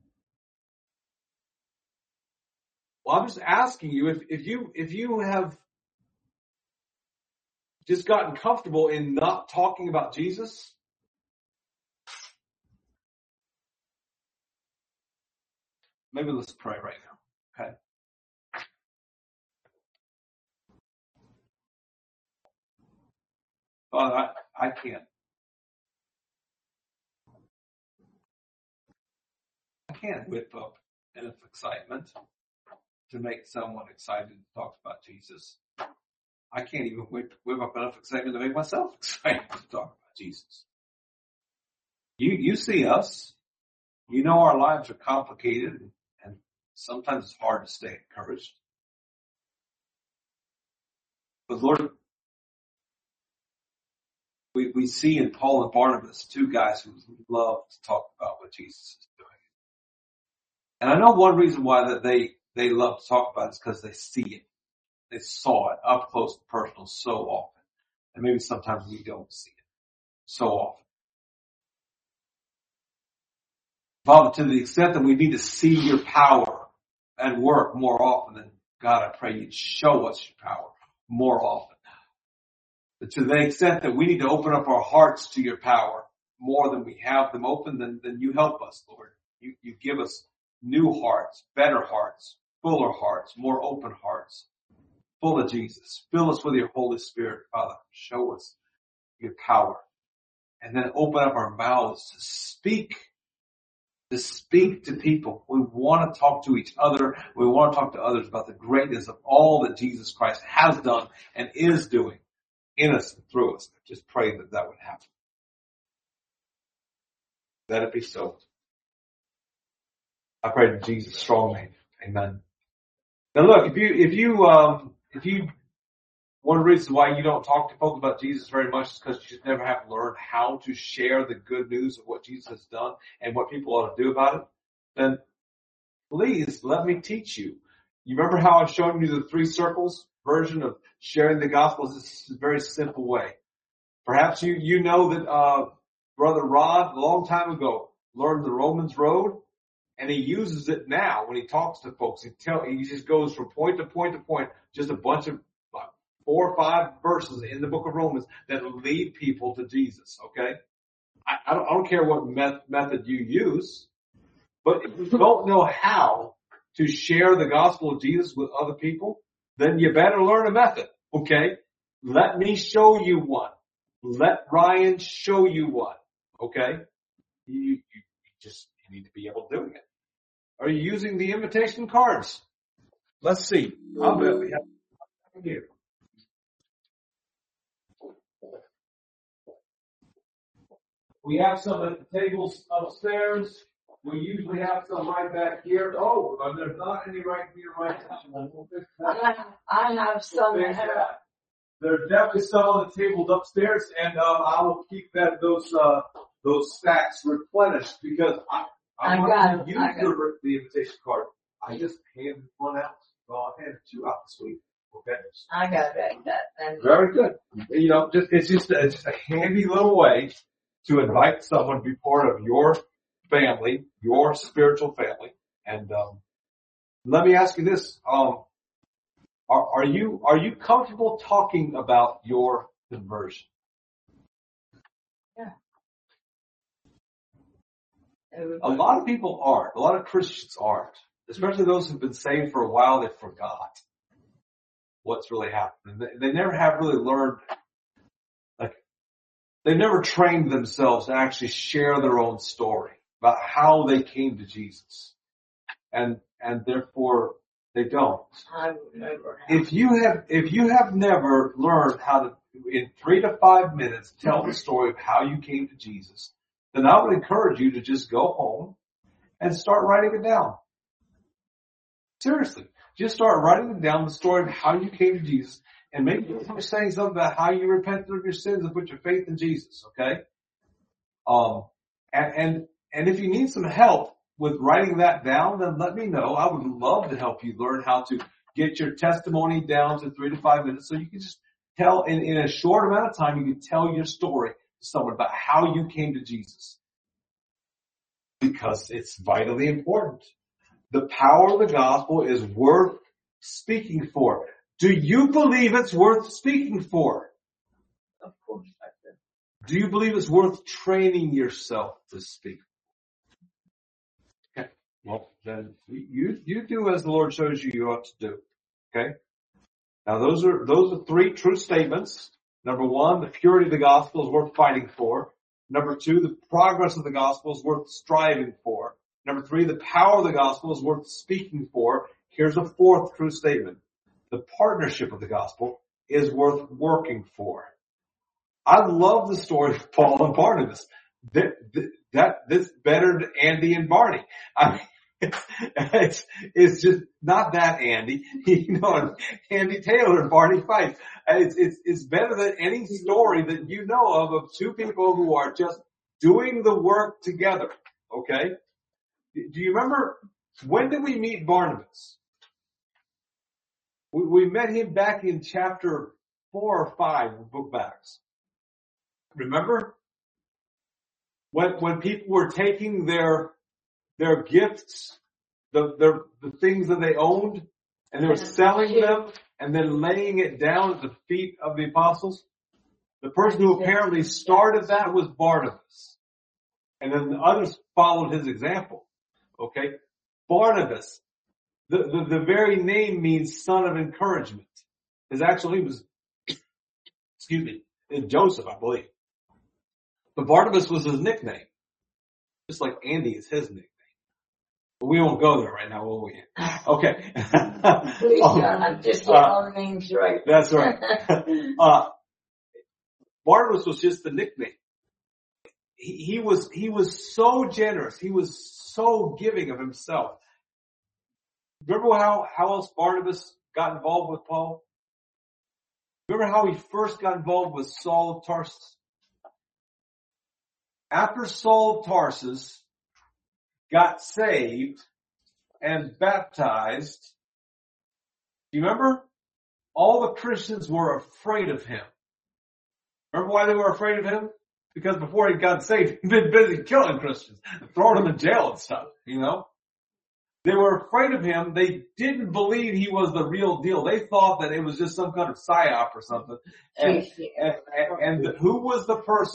Well, I'm just asking you if you have just gotten comfortable in not talking about Jesus. Maybe let's pray right now. Okay. Father, I can't whip up enough excitement to make someone excited to talk about Jesus. I can't even whip up enough excitement to make myself excited to talk about Jesus. You see us. You know our lives are complicated and sometimes it's hard to stay encouraged. But Lord, we see in Paul and Barnabas two guys who love to talk about what Jesus is doing. And I know one reason why that they love to talk about it is because they see it. They saw it up close and personal so often. And maybe sometimes we don't see it so often. Father, to the extent that we need to see your power and work more often, then God, I pray you'd show us your power more often. But to the extent that we need to open up our hearts to your power more than we have them open, then you help us, Lord. You give us new hearts, better hearts, fuller hearts, more open hearts, full of Jesus. Fill us with your Holy Spirit, Father. Show us your power. And then open up our mouths to speak to people. We want to talk to each other. We want to talk to others about the greatness of all that Jesus Christ has done and is doing in us and through us. Just pray that would happen. Let it be so. I pray in Jesus' strong name. Amen. Now look, if you one of the reasons why you don't talk to folks about Jesus very much is because you just never have learned how to share the good news of what Jesus has done and what people ought to do about it, then please let me teach you. You remember how I've shown you the 3 circles version of sharing the gospel? This is a very simple way. Perhaps you know that Brother Rod, a long time ago, learned the Romans Road, and he uses it now when he talks to folks. He just goes from point to point to point, just a bunch of 4 or 5 verses in the book of Romans that lead people to Jesus, okay? I don't care what method you use. But if you don't know how to share the gospel of Jesus with other people, then you better learn a method, okay? Let me show you one. Let Ryan show you one, okay? You need to be able to do it. Are you using the invitation cards? Let's see. I'll bet we have here. We have some at the tables upstairs. We usually have some right back here. Oh, there's not any right here right now. I have some here. There's definitely some on the tables upstairs, and I will keep those stacks replenished because I want to use the invitation card. I just handed one out. Well, I handed two out this week. Okay. I got that. Very good. You know, it's just a handy little way to invite someone to be part of your family, your spiritual family. And let me ask you this: are you comfortable talking about your conversion? Yeah. A lot of people aren't. A lot of Christians aren't. Especially those who've been saved for a while, they forgot what's really happened. They never have really learned, they never trained themselves to actually share their own story about how they came to Jesus. And therefore they don't. I never have. If you have never learned how to, in 3 to 5 minutes, tell the story of how you came to Jesus, then I would encourage you to just go home and start writing it down. Seriously. Just start writing down the story of how you came to Jesus, and maybe you're saying something about how you repented of your sins and put your faith in Jesus, okay? And if you need some help with writing that down, then let me know. I would love to help you learn how to get your testimony down to 3 to 5 minutes so you can just tell in a short amount of time, you can tell your story to someone about how you came to Jesus. Because it's vitally important. The power of the gospel is worth speaking for. Do you believe it's worth speaking for? Of course I do. Do you believe it's worth training yourself to speak? Okay. Well, then you do as the Lord shows you ought to do. Okay. Now those are 3 true statements. Number 1, the purity of the gospel is worth fighting for. Number 2, the progress of the gospel is worth striving for. Number 3, the power of the gospel is worth speaking for. Here's a 4th true statement. The partnership of the gospel is worth working for. I love the story of Paul and Barnabas. This bettered Andy and Barney. I mean, it's just not that Andy. You know, Andy Taylor and Barney Fife. It's better than any story that you know of 2 people who are just doing the work together. Okay? Do you remember, when did we meet Barnabas? We met him back in chapter 4 or 5 of the book of Acts. Remember? When people were taking their gifts, the things that they owned, and they were selling them and then laying it down at the feet of the apostles. The person who apparently started that was Barnabas. And then the others followed his example. Okay? Barnabas, the very name means son of encouragement. His actual name was, Joseph, I believe. But Barnabas was his nickname. Just like Andy is his nickname. But we won't go there right now, will we? Okay. Please, I'm just getting all the names right. That's right. Barnabas was just the nickname. He was so generous. He was so giving of himself. Remember how else Barnabas got involved with Paul? Remember how he first got involved with Saul of Tarsus? After Saul of Tarsus got saved and baptized, do you remember? All the Christians were afraid of him. Remember why they were afraid of him? Because before he got saved, he'd been busy killing Christians, throwing them in jail and stuff, you know? They were afraid of him. They didn't believe he was the real deal. They thought that it was just some kind of psyop or something. And who was the person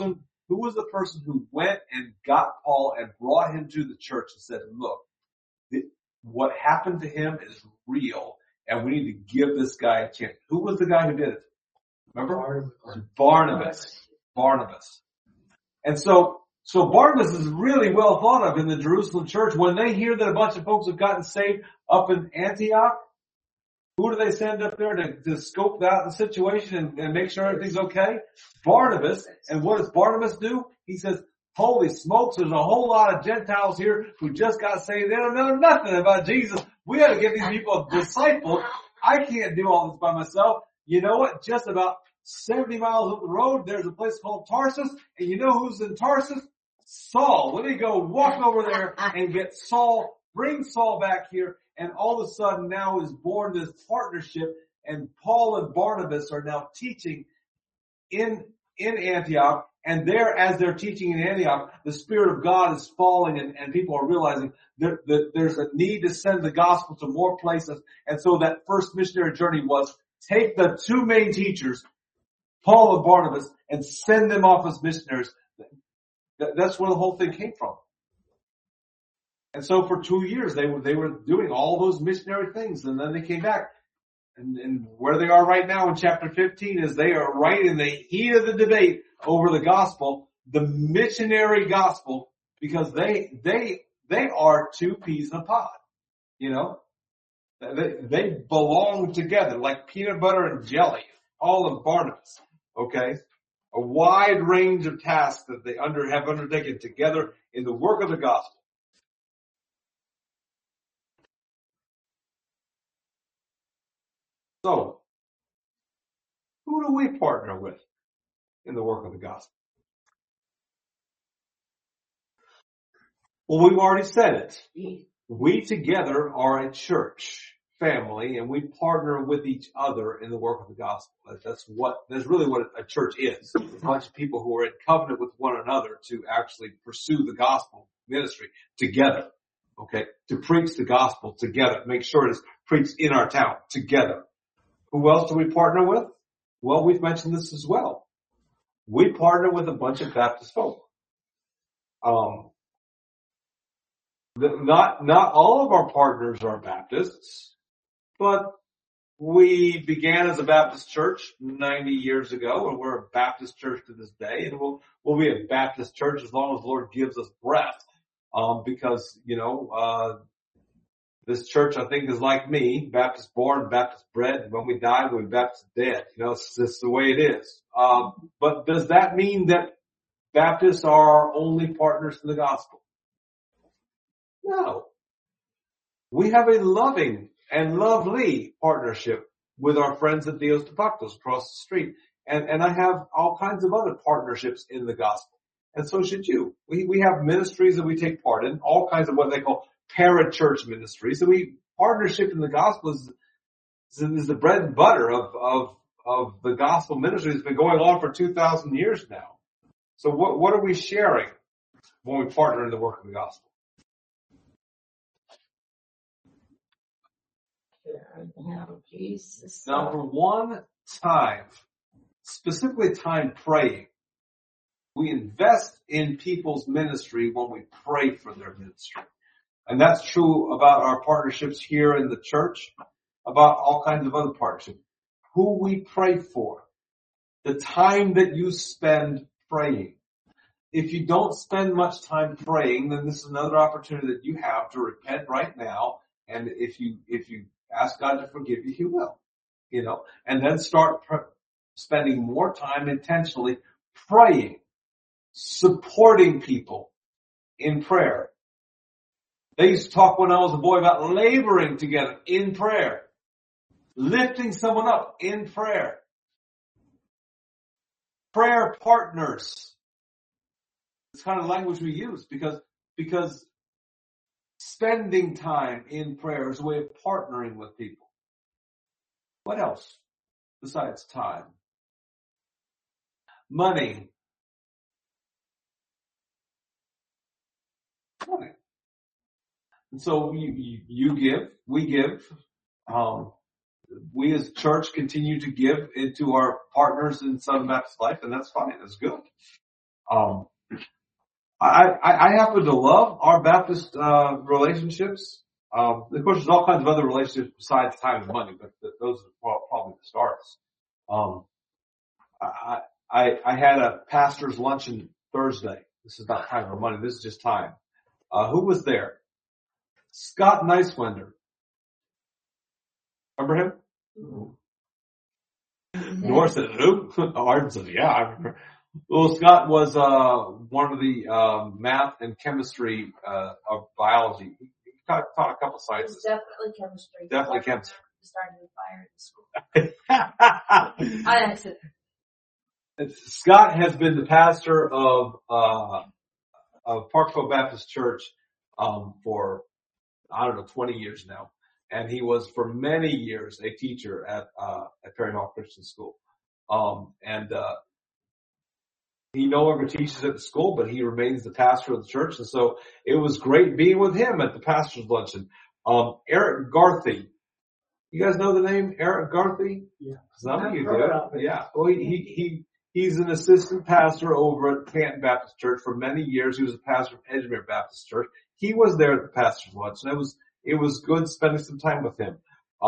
Who was the person who went and got Paul and brought him to the church and said, look, what happened to him is real and we need to give this guy a chance? Who was the guy who did it? Remember? Barnabas. And so Barnabas is really well thought of in the Jerusalem church. When they hear that a bunch of folks have gotten saved up in Antioch, who do they send up there to scope out the situation and make sure everything's okay? Barnabas. And what does Barnabas do? He says, holy smokes, there's a whole lot of Gentiles here who just got saved. They don't know nothing about Jesus. We got to get these people discipled. I can't do all this by myself. You know what? Just about 70 miles up the road, there's a place called Tarsus. And you know who's in Tarsus? Saul. Let me go walk over there and get Saul, bring Saul back here. And all of a sudden now is born this partnership, and Paul and Barnabas are now teaching in Antioch. And there, as they're teaching in Antioch, the Spirit of God is falling, and people are realizing that there's a need to send the gospel to more places. And so that first missionary journey was take the two main teachers, Paul and Barnabas, and send them off as missionaries. That's where the whole thing came from. And so for 2 years, they were doing all those missionary things, and then they came back. And where they are right now in chapter 15 is they are right in the heat of the debate over the gospel, the missionary gospel, because they are two peas in a pod. You know, they belong together like peanut butter and jelly. All of Barnabas, okay, a wide range of tasks that they have undertaken together in the work of the gospel. So, who do we partner with in the work of the gospel? Well, we've already said it. We together are a church family, and we partner with each other in the work of the gospel. That's really what a church is. It's a bunch of people who are in covenant with one another to actually pursue the gospel ministry together. Okay, to preach the gospel together, make sure it is preached in our town together. Who else do we partner with? Well, we've mentioned this as well. We partner with a bunch of Baptist folk. Not all of our partners are Baptists, but we began as a Baptist church 90 years ago, and we're a Baptist church to this day, and we'll be a Baptist church as long as the Lord gives us breath. Because, this church, I think, is like me, Baptist born, Baptist bred. When we die, we're Baptist dead. It's just the way it is. But does that mean that Baptists are our only partners in the gospel? No. We have a loving and lovely partnership with our friends at Dios de Pactos across the street. And I have all kinds of other partnerships in the gospel. And so should you. We have ministries that we take part in, all kinds of what they call parachurch ministries. So partnership in the gospel is the bread and butter of the gospel ministry. It's been going on for 2,000 years now. So what are we sharing when we partner in the work of the gospel? Number one, time. Specifically time praying. We invest in people's ministry when we pray for their ministry. And that's true about our partnerships here in the church, about all kinds of other partnerships. Who we pray for. The time that you spend praying. If you don't spend much time praying, then this is another opportunity that you have to repent right now. And if you ask God to forgive you, He will. And then start spending more time intentionally praying, supporting people in prayer. They used to talk when I was a boy about laboring together in prayer, lifting someone up in prayer. Prayer partners. It's kind of language we use because spending time in prayer is a way of partnering with people. What else besides time? Money. And so you give, we give. We as a church continue to give into our partners in Southern Baptist Life, and that's fine. That's good. I happen to love our Baptist relationships. Of course, there's all kinds of other relationships besides time and money, but those are probably the starts. I had a pastor's luncheon Thursday. This is not time or money. This is just time. Who was there? Scott Neiswender. Remember him? Nora said, who? Arden said, yeah, I remember. Well, Scott was one of the math and chemistry of biology. He taught a couple sites. It's definitely chemistry. Definitely chemistry. Started a fire at the school. I accident. Scott has been the pastor of Parkville Baptist Church for, 20 years now. And he was for many years a teacher at Perry Hall Christian School. He no longer teaches at the school, but he remains the pastor of the church. And so it was great being with him at the pastor's luncheon. Eric Garthy. You guys know the name Eric Garthy? Yeah. Some of you do. Yeah. Well, he's an assistant pastor over at Canton Baptist Church for many years. He was a pastor of Edgemere Baptist Church. He was there at the pastor's luncheon. It was good spending some time with him.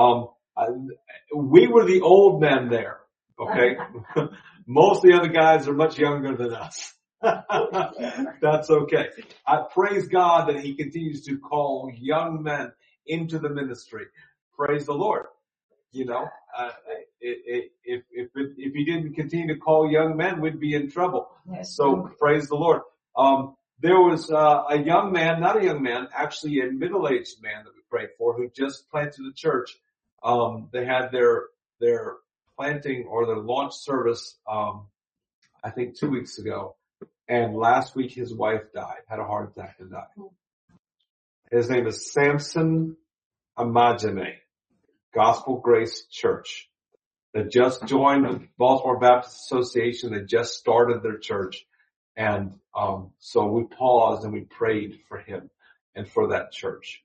We were the old men there. Okay. Most of the other guys are much younger than us. That's okay. I praise God that he continues to call young men into the ministry. Praise the Lord. You know, if he didn't continue to call young men, we'd be in trouble. Yes. So praise the Lord. There was a young man, not a young man, actually a middle-aged man that we prayed for who just planted a church. They had their planting or their launch service, I think 2 weeks ago. And last week his wife died, had a heart attack and died. His name is Samson Amajane, Gospel Grace Church. They just joined the Baltimore Baptist Association. They just started their church. And so we paused and we prayed for him and for that church.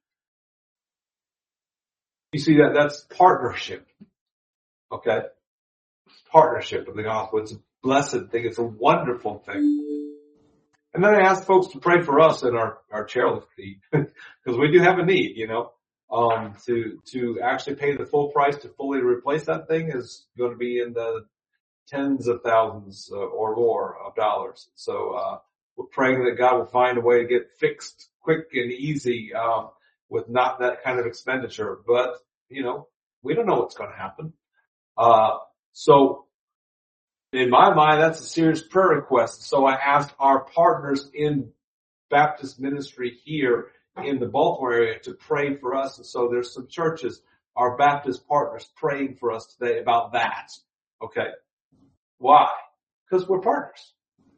You see that's partnership. Okay? Partnership with the gospel. It's a blessed thing. It's a wonderful thing. And then I asked folks to pray for us in our chairlift need because we do have a need, you know. To actually pay the full price to fully replace that thing is going to be in the tens of thousands or more of dollars. So we're praying that God will find a way to get fixed quick and easy with not that kind of expenditure. But, you know, we don't know what's going to happen. So in my mind, that's a serious prayer request. So I asked our partners in Baptist ministry here in the Baltimore area to pray for us. And so there's some churches, our Baptist partners, praying for us today about that. Okay. Why? Because we're partners.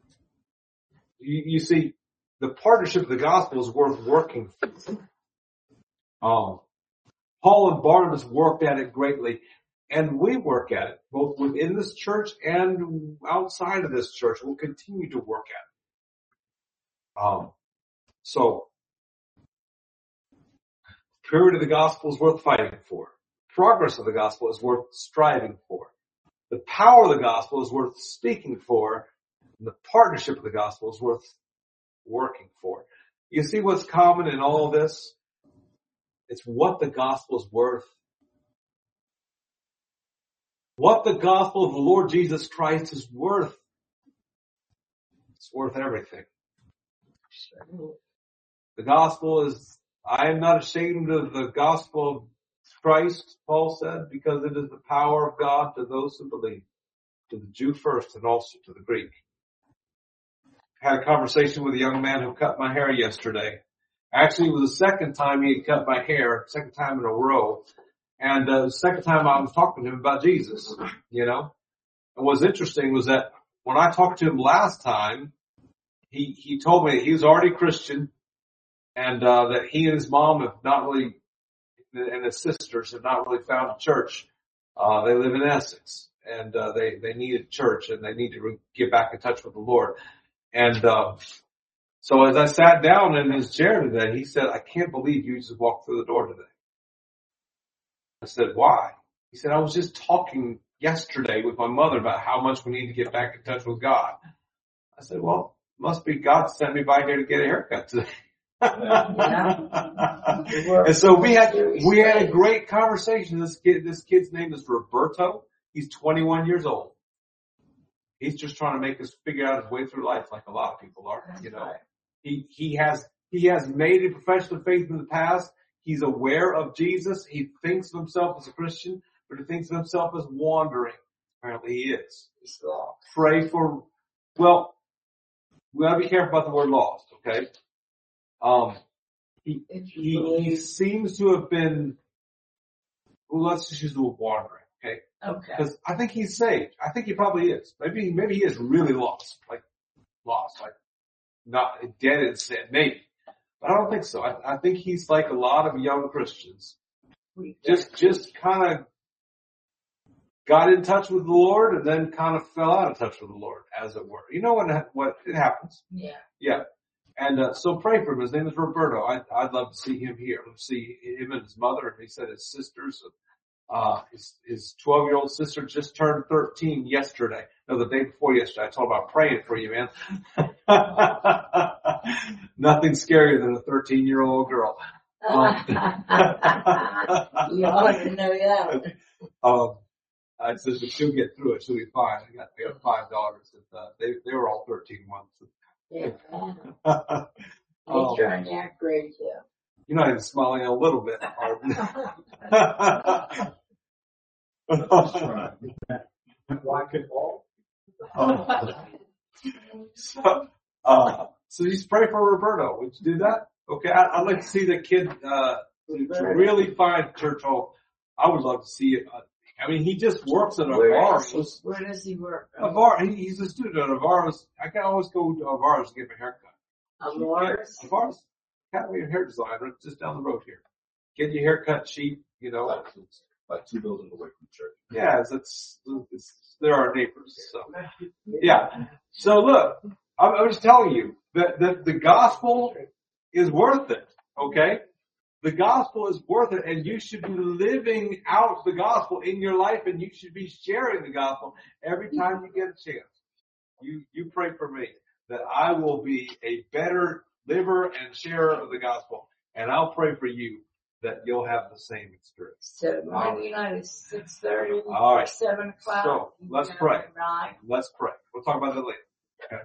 You see, the partnership of the gospel is worth working for. Paul and Barnabas worked at it greatly, and we work at it, both within this church and outside of this church. We'll continue to work at it. So, purity of the gospel is worth fighting for. Progress of the gospel is worth striving for. The power of the gospel is worth speaking for. And the partnership of the gospel is worth working for. You see what's common in all of this? It's what the gospel is worth. What the gospel of the Lord Jesus Christ is worth. It's worth everything. The gospel is, I am not ashamed of the gospel of Christ, Paul said, because it is the power of God to those who believe, to the Jew first and also to the Greek. I had a conversation with a young man who cut my hair yesterday. Actually, it was the second time he had cut my hair, second time in a row. And the second time I was talking to him about Jesus, you know. And what's interesting was that when I talked to him last time, he told me that he was already Christian and that he and his mom have not really, and his sisters have not really found a church. They live in Essex and they need a church and they need to get back in touch with the Lord. And so as I sat down in his chair today, he said, I can't believe you just walked through the door today. I said, why? He said, I was just talking yesterday with my mother about how much we need to get back in touch with God. I said, well, Must be God sent me by here to get a haircut today. Yeah. And so we had a great conversation. This kid's name is Roberto. He's 21 years old. He's just trying to make us figure out his way through life, like a lot of people are. You know, he has made a profession of faith in the past. He's aware of Jesus. He thinks of himself as a Christian, but he thinks of himself as wandering. Apparently, he is. He's lost. Pray for. Well, we gotta be careful about the word lost. Okay. He seems to have been, well, let's just use the word wandering, okay? Okay. Because I think he's saved. I think he probably is. Maybe he is really lost, like not dead in sin, maybe. But I don't think so. I think he's like a lot of young Christians. Just kind of got in touch with the Lord and then kind of fell out of touch with the Lord, as it were. You know what it happens. Yeah. Yeah. And so pray for him. His name is Roberto. I'd love to see him here. I'd see him and his mother, and he said his sisters. His 12-year-old sister just turned 13 yesterday. No, the day before yesterday. I told him about praying for you, man. Nothing scarier than a 13-year-old girl. You ought to know that. I said, but she'll get through it. She'll be fine. I got 5 daughters. They were all 13 once. Yeah. He's trying to act great, yeah. You're not even smiling a little bit. Like it all. So just pray for Roberto. Would you do that? Okay, I'd like to see the kid to really find church home. I would love to see it. I mean, he just works at Avaro's. Where does he work? He's a student at Avaro's. I can always go to Avaro's to get my haircut. Avaro's? Avaro's Academy of Hair Design, just down the road here. Get your haircut cheap, you know. Like 2 buildings away from the church. Yeah, they're our neighbors. So, yeah. So look, I'm just telling you that the gospel is worth it. Okay. The gospel is worth it, and you should be living out the gospel in your life, and you should be sharing the gospel every time you get a chance. You pray for me that I will be a better liver and sharer of the gospel, and I'll pray for you that you'll have the same experience. So Monday night is 6:30. All right. 7 o'clock. So let's pray. Right. Let's pray. We'll talk about that later. Okay.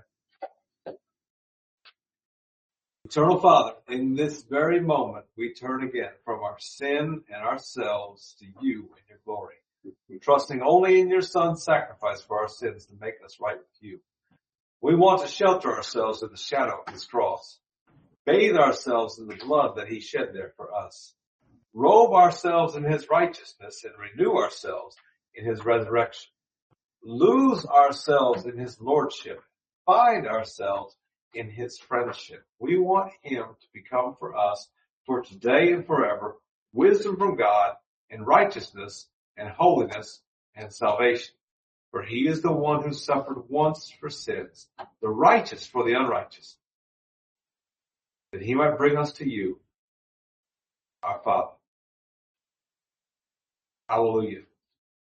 Eternal Father, in this very moment, we turn again from our sin and ourselves to you and your glory, trusting only in your Son's sacrifice for our sins to make us right with you. We want to shelter ourselves in the shadow of his cross, bathe ourselves in the blood that he shed there for us, robe ourselves in his righteousness and renew ourselves in his resurrection, lose ourselves in his lordship, find ourselves in his friendship. We want him to become for us, for today and forever, wisdom from God and righteousness and holiness and salvation. For he is the one who suffered once for sins, the righteous for the unrighteous, that he might bring us to you, our Father. Hallelujah.